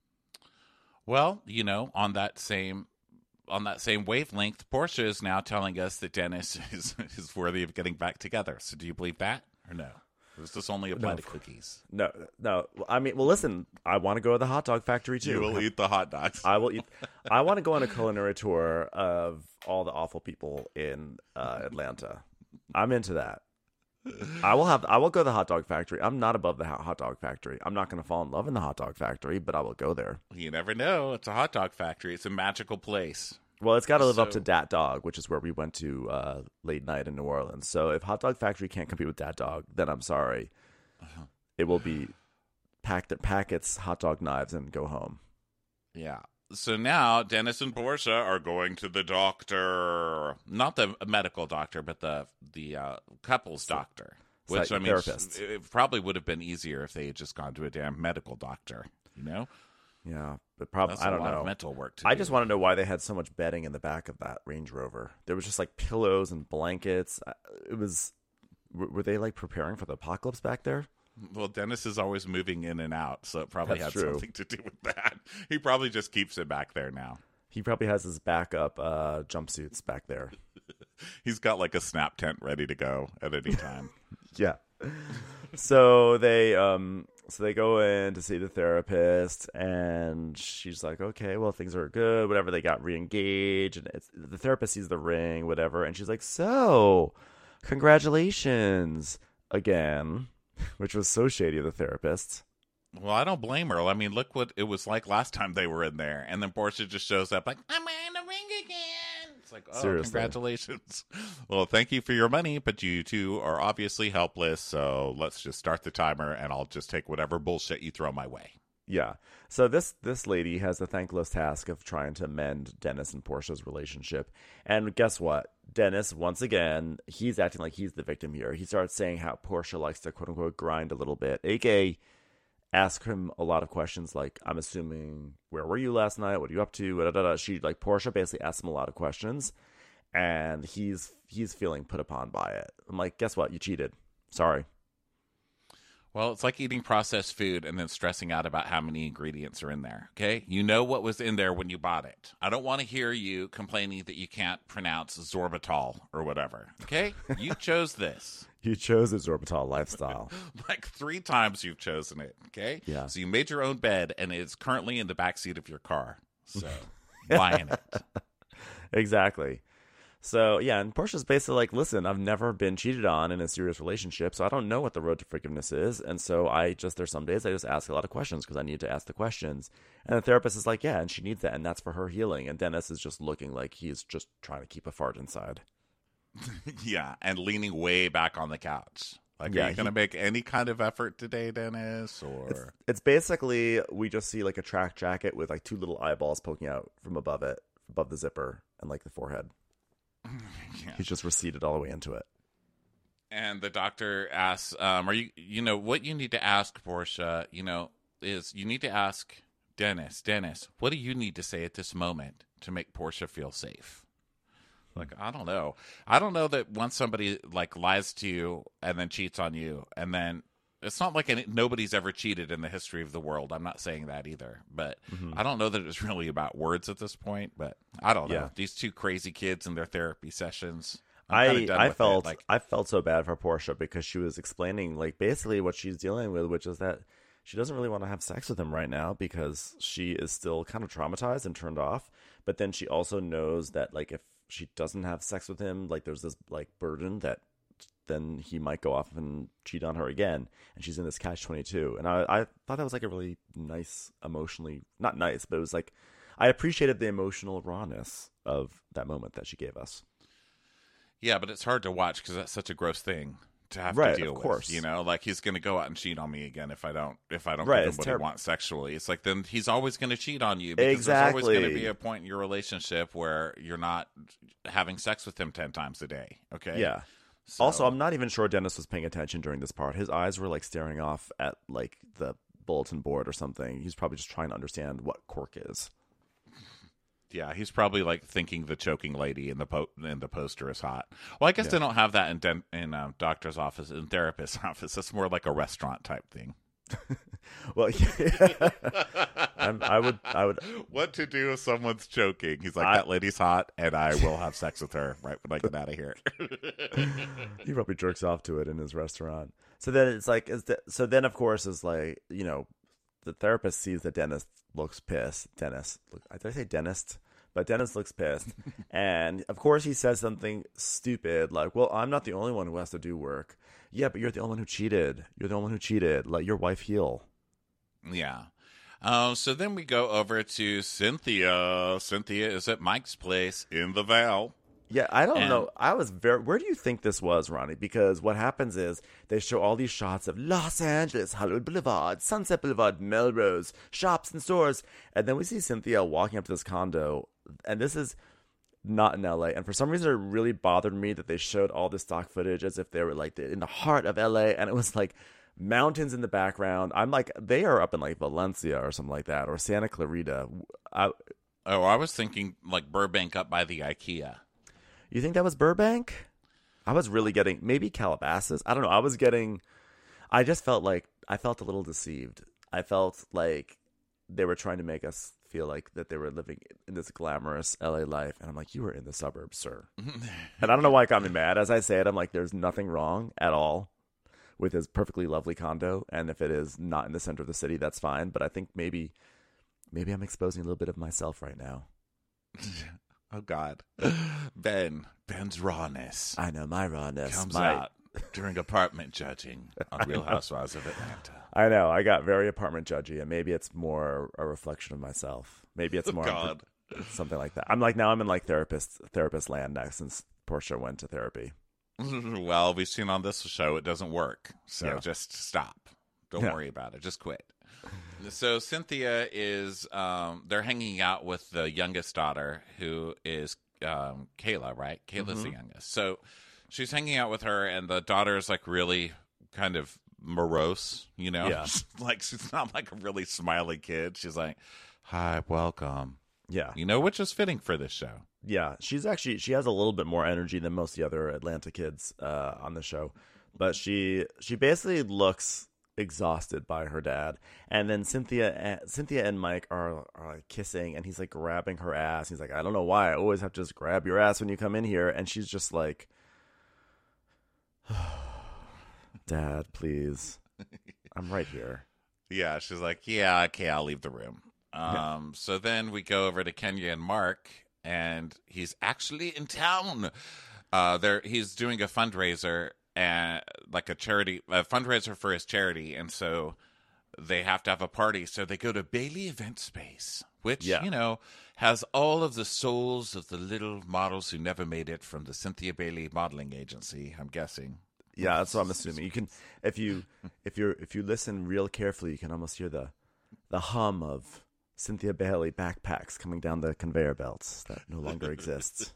Well, you know, on that same on that same wavelength, Portia is now telling us that Dennis is is worthy of getting back together. So do you believe that or no? Or does this only apply No. to cookies? No, no. I mean, well, listen, I want to go to the hot dog factory too. You will eat the hot dogs. I will eat. I want to go on a culinary tour of all the awful people in uh, Atlanta. I'm into that. I will have. I will go to the hot dog factory. I'm not above the ho- hot dog factory. I'm not going to fall in love in the hot dog factory, but I will go there. You never know. It's a hot dog factory. It's a magical place. Well, it's got to live up So- to Dat Dog, which is where we went to uh, late night in New Orleans. So if Hot Dog Factory can't compete with Dat Dog, then I'm sorry. Uh-huh. It will be packed packets, hot dog knives, and go home. Yeah. So now Dennis and Portia are going to the doctor, not the medical doctor, but the the uh, couples doctor. Which I mean, Psychotherapist. it probably would have been easier if they had just gone to a damn medical doctor. You know, Yeah, but probably That's I a don't lot know. of mental work to I do. just want to know why they had so much bedding in the back of that Range Rover. There was just like pillows and blankets. Uh, It was. w- Were they like preparing for the apocalypse back there? well, Dennis is always moving in and out, so it probably That's had true. something to do with that. He probably just keeps it back there now. He probably has his backup uh, jumpsuits back there. He's got like a snap tent ready to go at any time. Yeah. So they um so they go in to see the therapist, and she's like, okay, well, things are good, whatever. They got re-engaged, and it's, the therapist sees the ring, whatever, and she's like, so congratulations again, which was so shady of the therapist. Well, I don't blame her. I mean, look what it was like last time they were in there. And then Portia just shows up like, I'm wearing the ring again. It's like, oh, Seriously. congratulations. Well, thank you for your money, but you two are obviously helpless. So let's just start the timer and I'll just take whatever bullshit you throw my way. Yeah. So this this lady has the thankless task of trying to mend Dennis and Portia's relationship. And guess what? Dennis, once again, he's acting like he's the victim here. He starts saying how Portia likes to quote unquote grind a little bit. A K ask him a lot of questions like, I'm assuming, where were you last night? What are you up to? Da, da, da. She like Portia basically asks him a lot of questions, and he's he's feeling put upon by it. I'm like, guess what? You cheated. Sorry. Well, it's like eating processed food and then stressing out about how many ingredients are in there, okay? You know what was in there when you bought it. I don't want to hear you complaining that you can't pronounce Zorbital or whatever, okay? You chose this. You chose a Zorbital lifestyle. Like three times you've chosen it, okay? Yeah. So you made your own bed, and it's currently in the backseat of your car. So lie in it. Exactly. So, yeah, and Portia's basically like, listen, I've never been cheated on in a serious relationship, so I don't know what the road to forgiveness is. And so I just, there's some days I just ask a lot of questions because I need to ask the questions. And the therapist is like, yeah, and she needs that, and that's for her healing. And Dennis is just looking like he's just trying to keep a fart inside. Yeah, and leaning way back on the couch. Like, yeah, are you going to he, make any kind of effort today, Dennis? Or it's, it's basically, we just see like a track jacket with like two little eyeballs poking out from above it, above the zipper, and like the forehead. Yeah. He's just receded all the way into it. And the doctor asks, um, are you, you know, what you need to ask, Portia, you know, is you need to ask Dennis, Dennis, what do you need to say at this moment to make Portia feel safe? Like, I don't know. I don't know that once somebody like lies to you and then cheats on you, and then it's not like any, nobody's ever cheated in the history of the world. I'm not saying that either, but mm-hmm. I don't know that it's really about words at this point. But I don't know. Yeah. These two crazy kids and their therapy sessions. I'm I I felt like, I felt so bad for Portia because she was explaining like basically what she's dealing with, which is that she doesn't really want to have sex with him right now because she is still kind of traumatized and turned off. But then she also knows that like if she doesn't have sex with him, like there's this like burden that then he might go off and cheat on her again, and she's in this catch twenty-two. And I, I thought that was like a really nice, emotionally, not nice, but it was like, I appreciated the emotional rawness of that moment that she gave us. Yeah, but it's hard to watch because that's such a gross thing to have right, to deal of course. with. You know, like he's going to go out and cheat on me again if I don't, if I don't right, give him what ter- he wants sexually. It's like then he's always going to cheat on you because exactly. there's always going to be a point in your relationship where you're not having sex with him ten times a day. Okay. Yeah. So. Also, I'm not even sure Dennis was paying attention during this part. His eyes were like staring off at like the bulletin board or something. He's probably just trying to understand what cork is. Yeah, he's probably like thinking the choking lady in the po- in the poster is hot. Well, I guess yeah. they don't have that in den- in um, doctor's office, in therapist's office. It's more like a restaurant type thing. Well, yeah. I would, I would. What to do if someoe's choking? He's like, I, that lady's hot, and I will have sex with her right when I get out of here. He probably jerks off to it in his restaurant. So then it's like, is the, so then of course is like, you know, the therapist sees that Dennis looks pissed. Dennis, look, did I say dentist? But Dennis looks pissed, and of course he says something stupid like, "Well, I'm not the only one who has to do work." Yeah, but you're the only one who cheated. You're the only one who cheated. Let your wife heal. Yeah. Um, so then we go over to Cynthia. Cynthia is at Mike's place in the Val. Yeah, I don't and- know. I was very. Where do you think this was, Ronnie? Because what happens is they show all these shots of Los Angeles, Hollywood Boulevard, Sunset Boulevard, Melrose, shops and stores, and then we see Cynthia walking up to this condo, and this is not in L A. And for some reason, it really bothered me that they showed all this stock footage as if they were like in the heart of L A, and it was like mountains in the background. I'm like, they are up in like Valencia or something like that, or Santa Clarita. I, oh, I was thinking like Burbank up by the IKEA. You think that was Burbank? I was really getting, maybe Calabasas. I don't know. I was getting, I just felt like, I felt a little deceived. I felt like they were trying to make us feel like that they were living in this glamorous L A life. And I'm like, you were in the suburbs, sir. And I don't know why it got me mad. As I say it, I'm like, there's nothing wrong at all with his perfectly lovely condo. And if it is not in the center of the city, that's fine. But I think maybe, maybe I'm exposing a little bit of myself right now. Oh, God. Ben. Ben's rawness. I know, my rawness. Comes my... out during apartment judging on Real Housewives of Atlanta. I know. I got very apartment judgy, and maybe it's more a reflection of myself. Maybe it's more oh, God. something like that. I'm like, now I'm in like therapist therapist land now since Portia went to therapy. Well, we've seen on this show it doesn't work. So yeah. just stop. Don't yeah. worry about it. Just quit. So Cynthia is, um, they're hanging out with the youngest daughter who is um, Kayla, right? Kayla's Mhm. the youngest. So she's hanging out with her, and the daughter is like really kind of morose, you know? Yeah. Like she's not like a really smiley kid. She's like, hi, welcome. Yeah. You know, which is fitting for this show. Yeah, she's actually she has a little bit more energy than most of the other Atlanta kids uh, on the show, but she she basically looks exhausted by her dad. And then Cynthia Cynthia and Mike are are like kissing, and he's like grabbing her ass. He's like, I don't know why I always have to just grab your ass when you come in here, and she's just like, Dad, please, I'm right here. Yeah, she's like, yeah, okay, I'll leave the room. Um, Yeah. So then we go over to Kenya and Mark, and he's actually in town. Uh, there, he's doing a fundraiser, and like a charity, a fundraiser for his charity, and so they have to have a party. So they go to Bailey Event Space, which Yeah. you know has all of the souls of the little models who never made it from the Cynthia Bailey modeling agency. I'm guessing. Yeah, that's what I'm assuming. You can, if you if you if you listen real carefully, you can almost hear the the hum of Cynthia Bailey backpacks coming down the conveyor belts that no longer exists.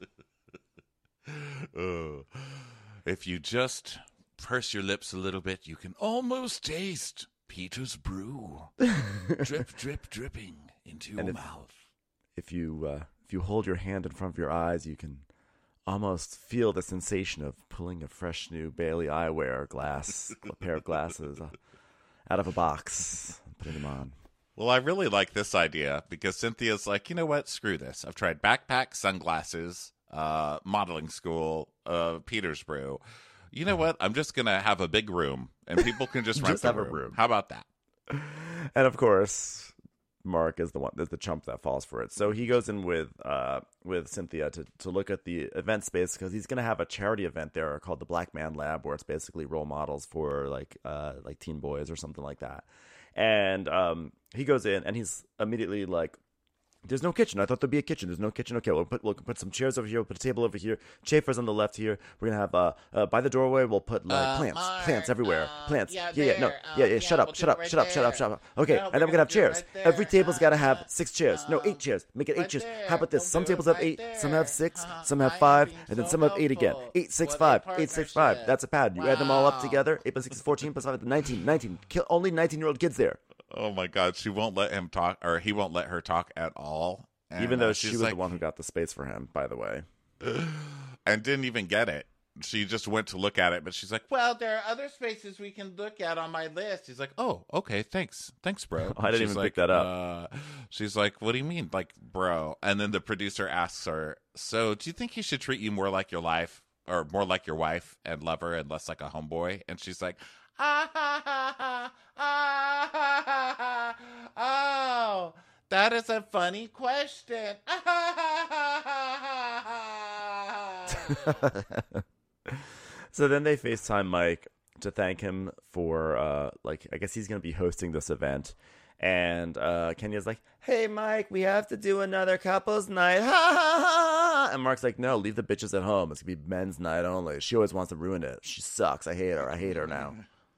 Oh. If you just purse your lips a little bit, you can almost taste Peter's brew. Drip, drip, dripping into your And if- mouth. If you uh, if you hold your hand in front of your eyes, you can almost feel the sensation of pulling a fresh new Bailey eyewear glass, a pair of glasses uh, out of a box, and putting them on. Well, I really like this idea because Cynthia's like, you know what? Screw this. I've tried backpack, sunglasses, uh, modeling school, uh, Peter's brew. You know what? I'm just going to have a big room and people can just rent Just the have a room. room. How about that? And of course, Mark is the one, is the chump that falls for it. So he goes in with uh, with Cynthia to, to look at the event space because he's going to have a charity event there called the Black Man Lab, where it's basically role models for like uh, like teen boys or something like that. And um, he goes in and he's immediately like, there's no kitchen. I thought there'd be a kitchen. There's no kitchen. Okay, we'll put we'll put some chairs over here. We'll put a table over here. Chafer's on the left here. We're gonna have uh, uh by the doorway. We'll put like Uh, plants, Mark, plants everywhere. uh, plants. yeah, Yeah, yeah, no, there, yeah, uh, yeah. Shut yeah, up, we'll shut do up, it right shut up, shut up, there. shut up. Okay, No, we're and then we're gonna gonna have do it chairs. right Every there. table's gotta have Uh, six chairs. No, eight chairs. Make it eight right chairs. there. How about this? We'll Some do it tables have right eight. there. Some have six. Uh-huh. Some have I am five, being and then so some have eight again. helpful. Eight, six, What a five. Eight, six, five. partnership. That's a pad. You add them all up Wow. together. Eight plus six is fourteen. Plus five, nineteen. Nineteen. Kill only nineteen-year-old kids there. Oh my God. She won't let him talk, or he won't let her talk at all. And, Even though uh, she she's was like, the one who got the space for him, by the way. and didn't even get it. She just went to look at it, but she's like, well, there are other spaces we can look at on my list. He's like, oh, okay, thanks. Thanks, bro. I didn't She's even like, pick that up. Uh, she's like, what do you mean, like, bro? And then the producer asks her, so do you think he should treat you more like your life, or more like your wife and lover and less like a homeboy? And she's like, ah, ha, ha, ha, ah, ha, ha, ha. Oh, that is a funny question. Ah, ha, ha, ha, ha, ha, ha. So then they FaceTime Mike to thank him for, uh, like, I guess he's going to be hosting this event. And uh, Kenya's like, hey, Mike, we have to do another couples night. Ha, ha, ha. And Mark's like, no, leave the bitches at home. It's going to be men's night only. She always wants to ruin it. She sucks. I hate her. I hate her now.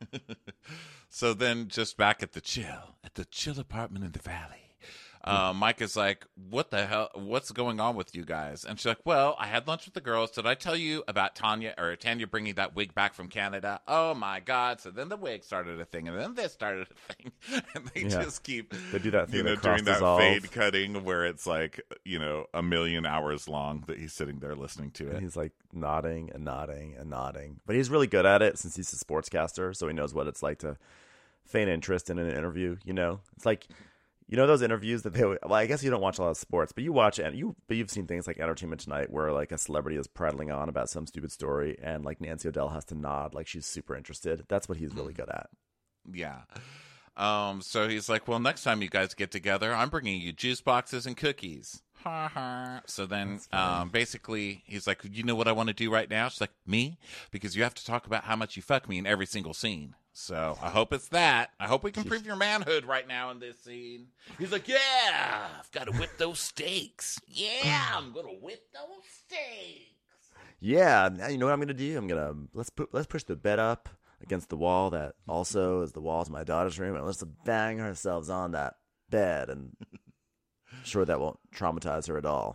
So then just back at the chill, at the chill apartment in the valley, uh, Mike is like, what the hell, what's going on with you guys? And she's like, well, I had lunch with the girls. Did I tell you about Tanya or Tanya bringing that wig back from Canada? Oh my God. So then the wig started a thing, and then this started a thing. And they Yeah. just keep, They do that thing you know, that doing that cross-dissolve. fade cutting where it's like, you know, a million hours long that he's sitting there listening to And it. he's like nodding and nodding and nodding. But he's really good at it since he's a sportscaster, so he knows what it's like to feign interest in an interview, you know? It's like, you know those interviews that they, well, I guess you don't watch a lot of sports, but you watch it, and you, but you've seen things like Entertainment Tonight where like a celebrity is prattling on about some stupid story, and like Nancy O'Dell has to nod like she's super interested. That's what he's really good at. Yeah. Um, so he's like, well, next time you guys get together, I'm bringing you juice boxes and cookies. Ha ha. So then, um, basically, he's like, you know what I want to do right now? She's like, me? Because you have to talk about how much you fuck me in every single scene. So I hope it's that. I hope we can prove your manhood right now in this scene. He's like, yeah, I've got to whip those steaks. Yeah, I'm going to whip those steaks. Yeah, now you know what I'm gonna do? I'm gonna let's put let's push the bed up against the wall that also is the wall to my daughter's room, and let's bang ourselves on that bed, and I'm sure that won't traumatize her at all.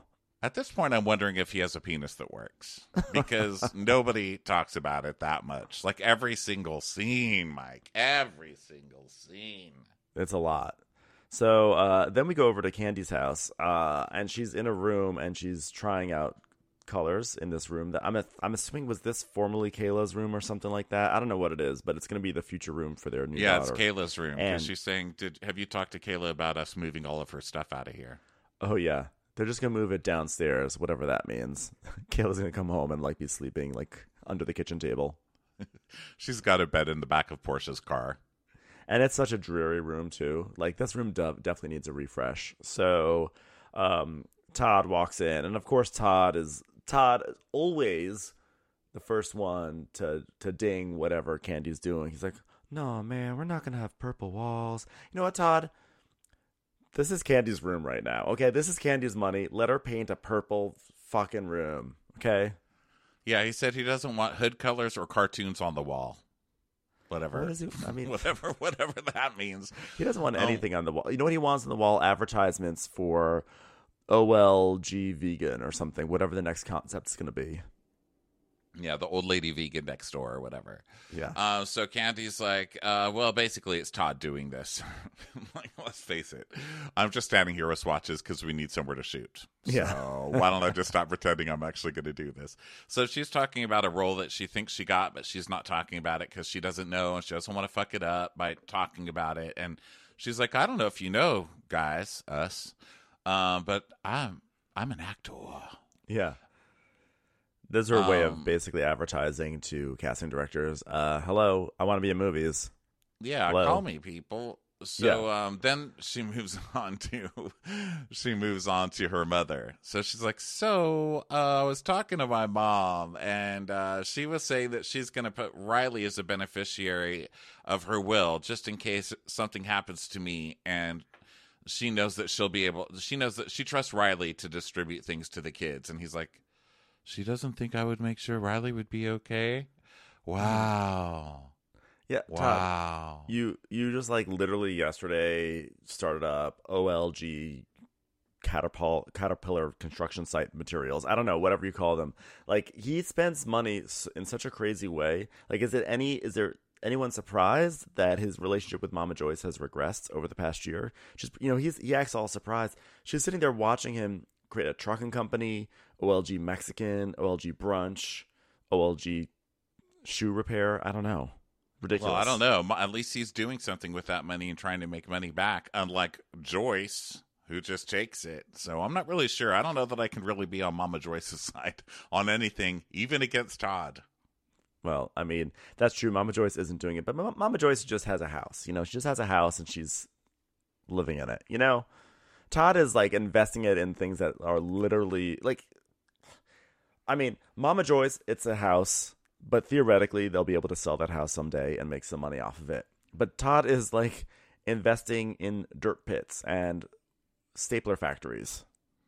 At this point, I'm wondering if he has a penis that works, because nobody talks about it that much. Like every single scene, Mike, every single scene. It's a lot. So uh, then we go over to Candy's house, uh, and she's in a room, and she's trying out colors in this room. That I'm a, I'm assuming was this formerly Kayla's room or something like that. I don't know what it is, but it's going to be the future room for their new yeah, daughter. it's Kayla's room. And she's saying, "Did have you talked to Kayla about us moving all of her stuff out of here?" Oh yeah, they're just going to move it downstairs, whatever that means. Kayla's going to come home and like be sleeping like under the kitchen table. She's got a bed in the back of Portia's car. And it's such a dreary room, too. Like, this room de- definitely needs a refresh. So, um, Todd walks in. And, of course, Todd is Todd is always the first one to, to ding whatever Candy's doing. He's like, no, man, we're not going to have purple walls. You know what, Todd? This is Candy's room right now. Okay, this is Candy's money. Let her paint a purple fucking room. Okay? Yeah, he said he doesn't want hood colors or cartoons on the wall. Whatever. What is he, I mean, whatever, whatever that means. He doesn't want Oh. anything on the wall. You know what he wants on the wall? Advertisements for O L G vegan or something. Whatever the next concept is going to be. Yeah, the old lady vegan next door or whatever. Yeah. Uh, so Candy's like, uh, well, basically it's Todd doing this. Like, let's face it. I'm just standing here with swatches because we need somewhere to shoot. Yeah. So why don't I just stop pretending I'm actually going to do this? So she's talking about a role that she thinks she got, but she's not talking about it because she doesn't know and she doesn't want to fuck it up by talking about it. And she's like, I don't know if you know, guys, us, um, but I'm I'm an actor. Yeah. This is her way Um, of basically advertising to casting directors. Uh, hello, I want to be in movies. Yeah, Hello. call me, people. So um, then she moves on to she moves on to her mother. So she's like, so uh, I was talking to my mom, and uh, she was saying that she's going to put Riley as a beneficiary of her will, just in case something happens to me, and she knows that she'll be able. She knows that she trusts Riley to distribute things to the kids, and he's like, she doesn't think I would make sure Riley would be okay. Wow. Yeah, Wow. Todd, you you just like literally yesterday started up O L G Caterpillar Caterpillar construction site materials. I don't know, whatever you call them. Like he spends money s- in such a crazy way. Like, is it any? Is there anyone surprised that his relationship with Mama Joyce has regressed over the past year? Just you know, he's he acts all surprised. She's sitting there watching him create a trucking company, O L G Mexican, O L G Brunch, O L G Shoe Repair. I don't know. Ridiculous. Well, I don't know. Mo- At least he's doing something with that money and trying to make money back, unlike Joyce, who just takes it. So I'm not really sure. I don't know that I can really be on Mama Joyce's side on anything, even against Todd. Well, I mean, that's true. Mama Joyce isn't doing it, but Ma- Mama Joyce just has a house. You know, she just has a house and she's living in it. You know, Todd is like investing it in things that are literally like, I mean, Mama Joyce, it's a house, but theoretically they'll be able to sell that house someday and make some money off of it. But Todd is like investing in dirt pits and stapler factories.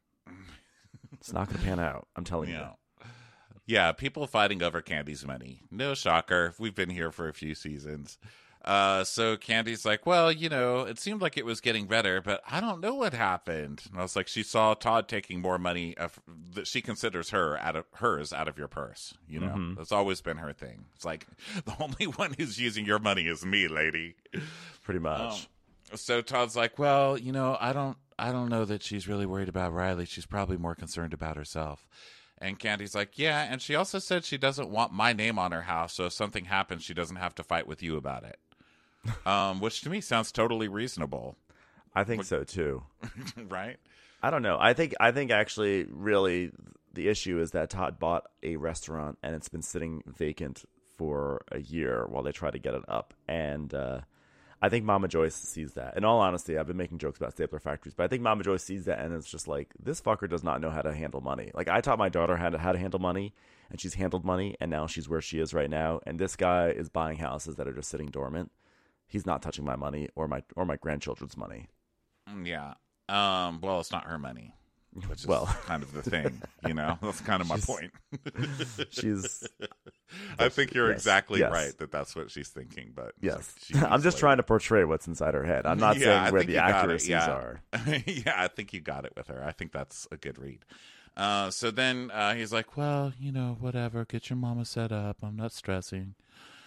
It's not going to pan out. I'm telling Yeah. you. Yeah, people fighting over Candy's money. No shocker. We've been here for a few seasons. Uh, so Candy's like, well, you know, it seemed like it was getting better, but I don't know what happened. And I was like, she saw Todd taking more money of, that she considers her out of hers out of your purse. You know, Mhm. that's always been her thing. It's like the only one who's using your money is me, lady. Pretty much. Um, so Todd's like, well, you know, I don't, I don't know that she's really worried about Riley. She's probably more concerned about herself. And Candy's like, yeah, and she also said she doesn't want my name on her house, so if something happens, she doesn't have to fight with you about it. Um, which to me sounds totally reasonable. I think so too. Right? I don't know. I think I think actually really the issue is that Todd bought a restaurant and it's been sitting vacant for a year while they try to get it up. And uh, I think Mama Joyce sees that. In all honesty, I've been making jokes about stapler factories, but I think Mama Joyce sees that and it's just like, this fucker does not know how to handle money. Like, I taught my daughter how to, how to handle money, and she's handled money, and now she's where she is right now. And this guy is buying houses that are just sitting dormant. He's not touching my money or my or my grandchildren's money. Yeah. Um, well, it's not her money, which is Well. kind of the thing, you know? That's kind of my She's- point. she's- I think you're yes, exactly yes. right that that's what she's thinking, but Yes. she I'm just needs trying to portray what's inside her head. I'm not Yeah, I saying where think the you got it, accuracies yeah. are. Yeah, I think you got it with her. I think that's a good read. Uh, so then uh, he's like, well, you know, whatever. Get your mama set up. I'm not stressing.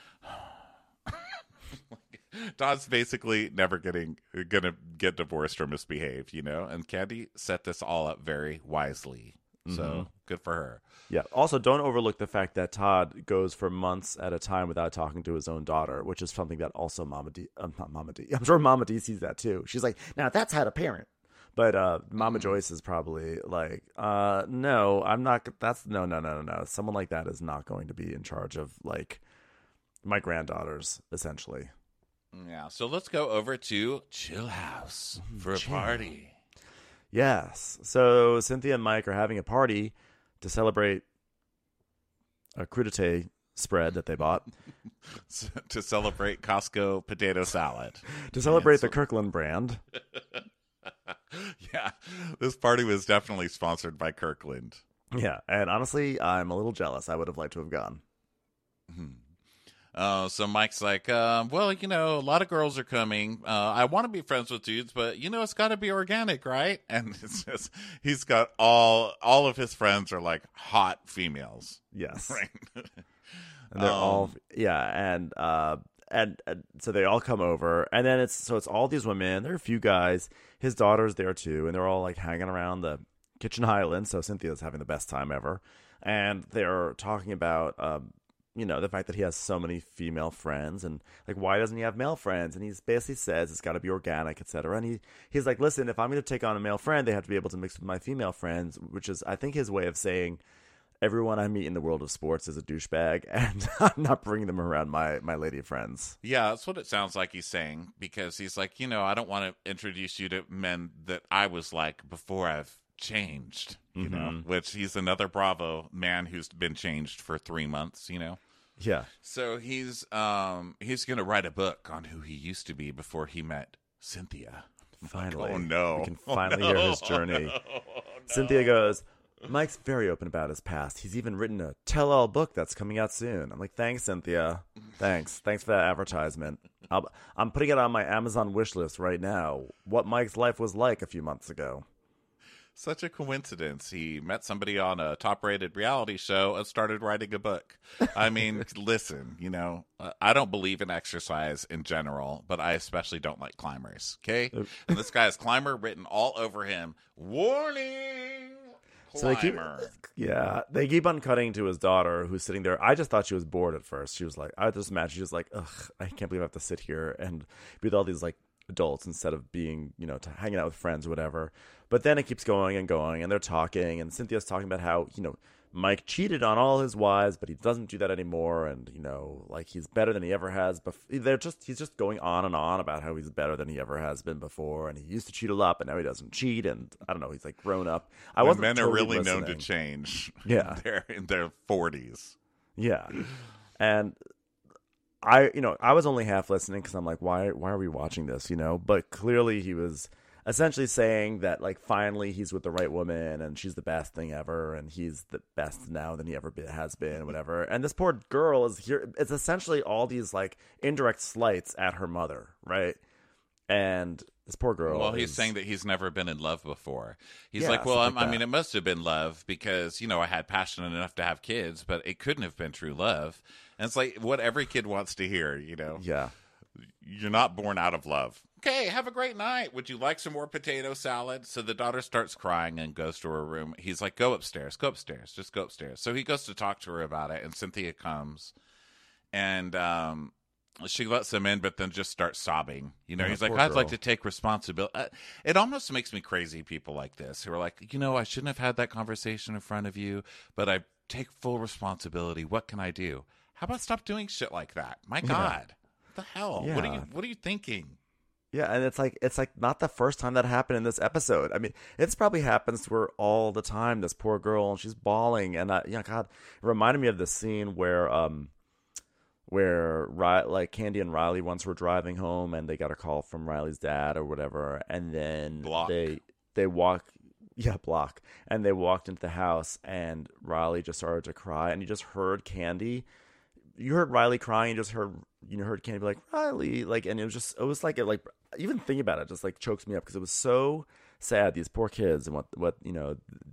Todd's basically never getting gonna get divorced or misbehave, you know. And Candy set this all up very wisely. So Mm-hmm. good for her. Yeah. Also, don't overlook the fact that Todd goes for months at a time without talking to his own daughter, which is something that also Mama D, uh, not Mama D. I'm sure Mama D sees that too. She's like, now that's how to parent. But uh, Mama Joyce is probably like, uh, no, I'm not. That's no, no, no, no, no. Someone like that is not going to be in charge of like my granddaughters, essentially. Yeah. So let's go over to Chill House for a Chill. party. Yes. So Cynthia and Mike are having a party to celebrate a crudité spread that they bought. To celebrate Costco potato salad. To celebrate Yes. the Kirkland brand. Yeah. This party was definitely sponsored by Kirkland. Yeah. And honestly, I'm a little jealous. I would have liked to have gone. Uh, so Mike's like, uh, well, you know, a lot of girls are coming. Uh, I want to be friends with dudes, but you know, it's got to be organic, right? And it's just, he's got all, all of his friends are like hot females. Yes. Right. And they're Um, all, yeah. And, uh, and, and so they all come over, and then it's, so it's all these women. There are a few guys. His daughter's there too. And they're all like hanging around the kitchen island. So Cynthia's having the best time ever. And they're talking about, um, you know, the fact that he has so many female friends and like, why doesn't he have male friends? And he basically says it's got to be organic, et cetera. And he, he's like, listen, if I'm going to take on a male friend, they have to be able to mix with my female friends, which is, I think, his way of saying everyone I meet in the world of sports is a douchebag, and I'm not bringing them around my, my lady friends. Yeah, that's what it sounds like he's saying, because he's like, you know, I don't want to introduce you to men that I was like before I've changed, you know, Mhm. which he's another Bravo man who's been changed for three months, you know. Yeah. So he's um he's gonna write a book on who he used to be before he met Cynthia. Finally. Oh no. We can Oh, finally no. hear his journey. Oh, no. Cynthia goes, Mike's very open about his past. He's even written a tell-all book that's coming out soon. I'm like, thanks, Cynthia. Thanks. Thanks for that advertisement. I'll, I'm putting it on my Amazon wish list right now. What Mike's life was like a few months ago. Such a coincidence. He met somebody on a top-rated reality show and started writing a book. I mean, listen, you know, uh, I don't believe in exercise in general, but I especially don't like climbers, okay? And this guy has climber written all over him. Warning! So they keep, Climber. yeah, they keep on cutting to his daughter, who's sitting there. I just thought she was bored at first. She was like, I just imagine she was like, ugh, I can't believe I have to sit here and be with all these like adults instead of being, you know, to hanging out with friends or whatever. But then it keeps going and going, and they're talking, and Cynthia's talking about how, you know, Mike cheated on all his wives, but he doesn't do that anymore, and, you know, like, he's better than he ever has before. They're just, he's just going on and on about how he's better than he ever has been before, and he used to cheat a lot, but now he doesn't cheat, and I don't know, he's, like, grown up. I When wasn't men totally are really known to listening. change. Yeah. They're in their forties. Yeah. And I, you know, I was only half listening because I'm like, why, why are we watching this, you know? But clearly he was essentially saying that, like, finally he's with the right woman and she's the best thing ever and he's the best now than he ever be, has been, whatever. And this poor girl is here. It's essentially all these, like, indirect slights at her mother, right? And this poor girl. Well, he's is- saying that he's never been in love before. He's Yeah, like, well, something I'm, like I mean, that. it must have been love because, you know, I had passion enough to have kids, but it couldn't have been true love. And it's like what every kid wants to hear, you know? Yeah. You're not born out of love. Okay, have a great night. Would you like some more potato salad? So the daughter starts crying and goes to her room. He's like, go upstairs, go upstairs, just go upstairs. So he goes to talk to her about it, and Cynthia comes. And um, she lets him in, but then just starts sobbing. You know, Oh, he's like, poor I'd like girl. to take responsibility. Uh, it almost makes me crazy, people like this, who are like, you know, I shouldn't have had that conversation in front of you, but I take full responsibility. What can I do? How about stop doing shit like that? My Yeah. God. What the hell? What are Yeah. you What are you thinking? Yeah, and it's like it's like not the first time that happened in this episode. I mean, it's probably happens to her all the time. This poor girl, and she's bawling, and I, yeah, God, it reminded me of the scene where, um, where Ri- like Candy and Riley once were driving home, and they got a call from Riley's dad or whatever, and then Block. they they walk, yeah, block, and they walked into the house, and Riley just started to cry, and you just heard Candy. You heard Riley crying. You just heard you heard Candy be like Riley, like, and it was just it was like it like even thinking about it just like chokes me up because it was so sad. These poor kids and what what you know the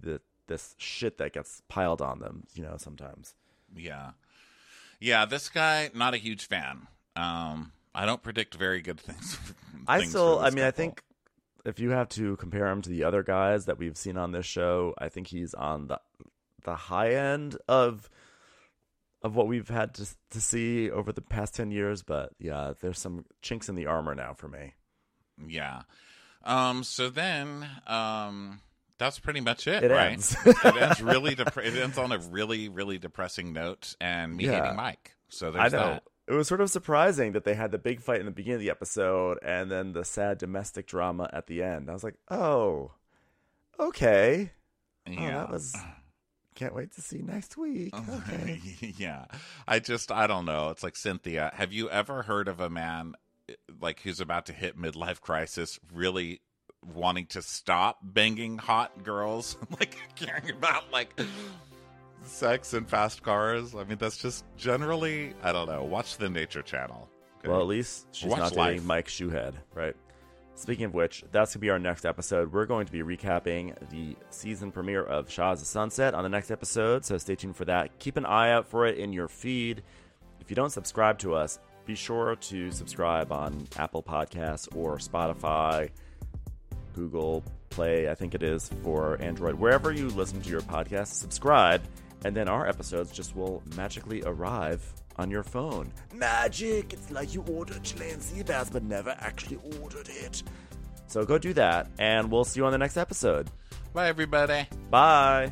this shit that gets piled on them, you know, sometimes. Yeah. Yeah, this guy, not a huge fan. Um, I don't predict very good things. I things still, for I this mean, I couple. think if you have to compare him to the other guys that we've seen on this show, I think he's on the the high end of of what we've had to to see over the past ten years. But yeah, there's some chinks in the armor now for me. Yeah. Um, so then, um, that's pretty much it, It right? ends. it ends really. Dep- it ends on a really, really depressing note, and me Yeah. hating Mike. So I there's know. that. It was sort of surprising that they had the big fight in the beginning of the episode and then the sad domestic drama at the end. I was like, oh, okay. Oh, Yeah. that was. Can't wait to see next week. Okay. Yeah. I just, I don't know. It's like, Cynthia, have you ever heard of a man like who's about to hit midlife crisis really wanting to stop banging hot girls? Like caring about like sex and fast cars? I mean, that's just generally, I don't know. Watch the Nature Channel. Okay? Well, at least she's Watch not dating Life. Mike Shoehead, right? Speaking of which, that's going to be our next episode. We're going to be recapping the season premiere of Shahs of Sunset on the next episode, so stay tuned for that. Keep an eye out for it in your feed. If you don't subscribe to us, be sure to subscribe on Apple Podcasts or Spotify, Google Play, I think it is, for Android. Wherever you listen to your podcast, subscribe, and then our episodes just will magically arrive on your phone. Magic! It's like you ordered Chilean sea bass but never actually ordered it. So go do that, and we'll see you on the next episode. Bye, everybody. Bye!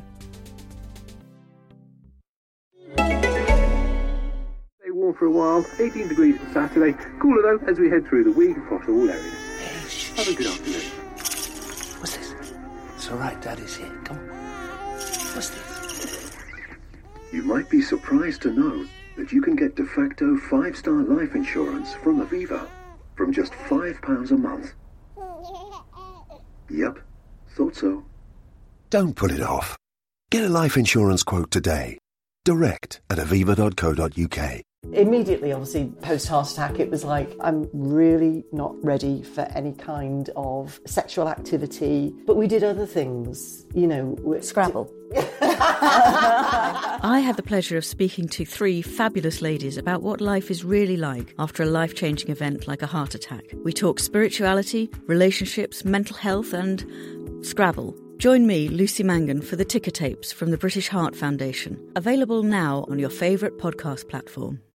Stay warm for a while, eighteen degrees on Saturday. Cooler though as we head through the week across all areas. Have a good afternoon. What's this? It's all right, Daddy's here. Come on. What's this? You might be surprised to know that you can get de facto five-star life insurance from Aviva from just five pounds a month. Yep, thought so. Don't put it off. Get a life insurance quote today. Direct at aviva dot co dot uk. Immediately, obviously, post-heart attack, it was like, I'm really not ready for any kind of sexual activity. But we did other things, you know. Scrabble. I had the pleasure of speaking to three fabulous ladies about what life is really like after a life-changing event like a heart attack. We talk spirituality, relationships, mental health, and Scrabble. Join me, Lucy Mangan, for the Ticker Tapes from the British Heart Foundation. Available now on your favourite podcast platform.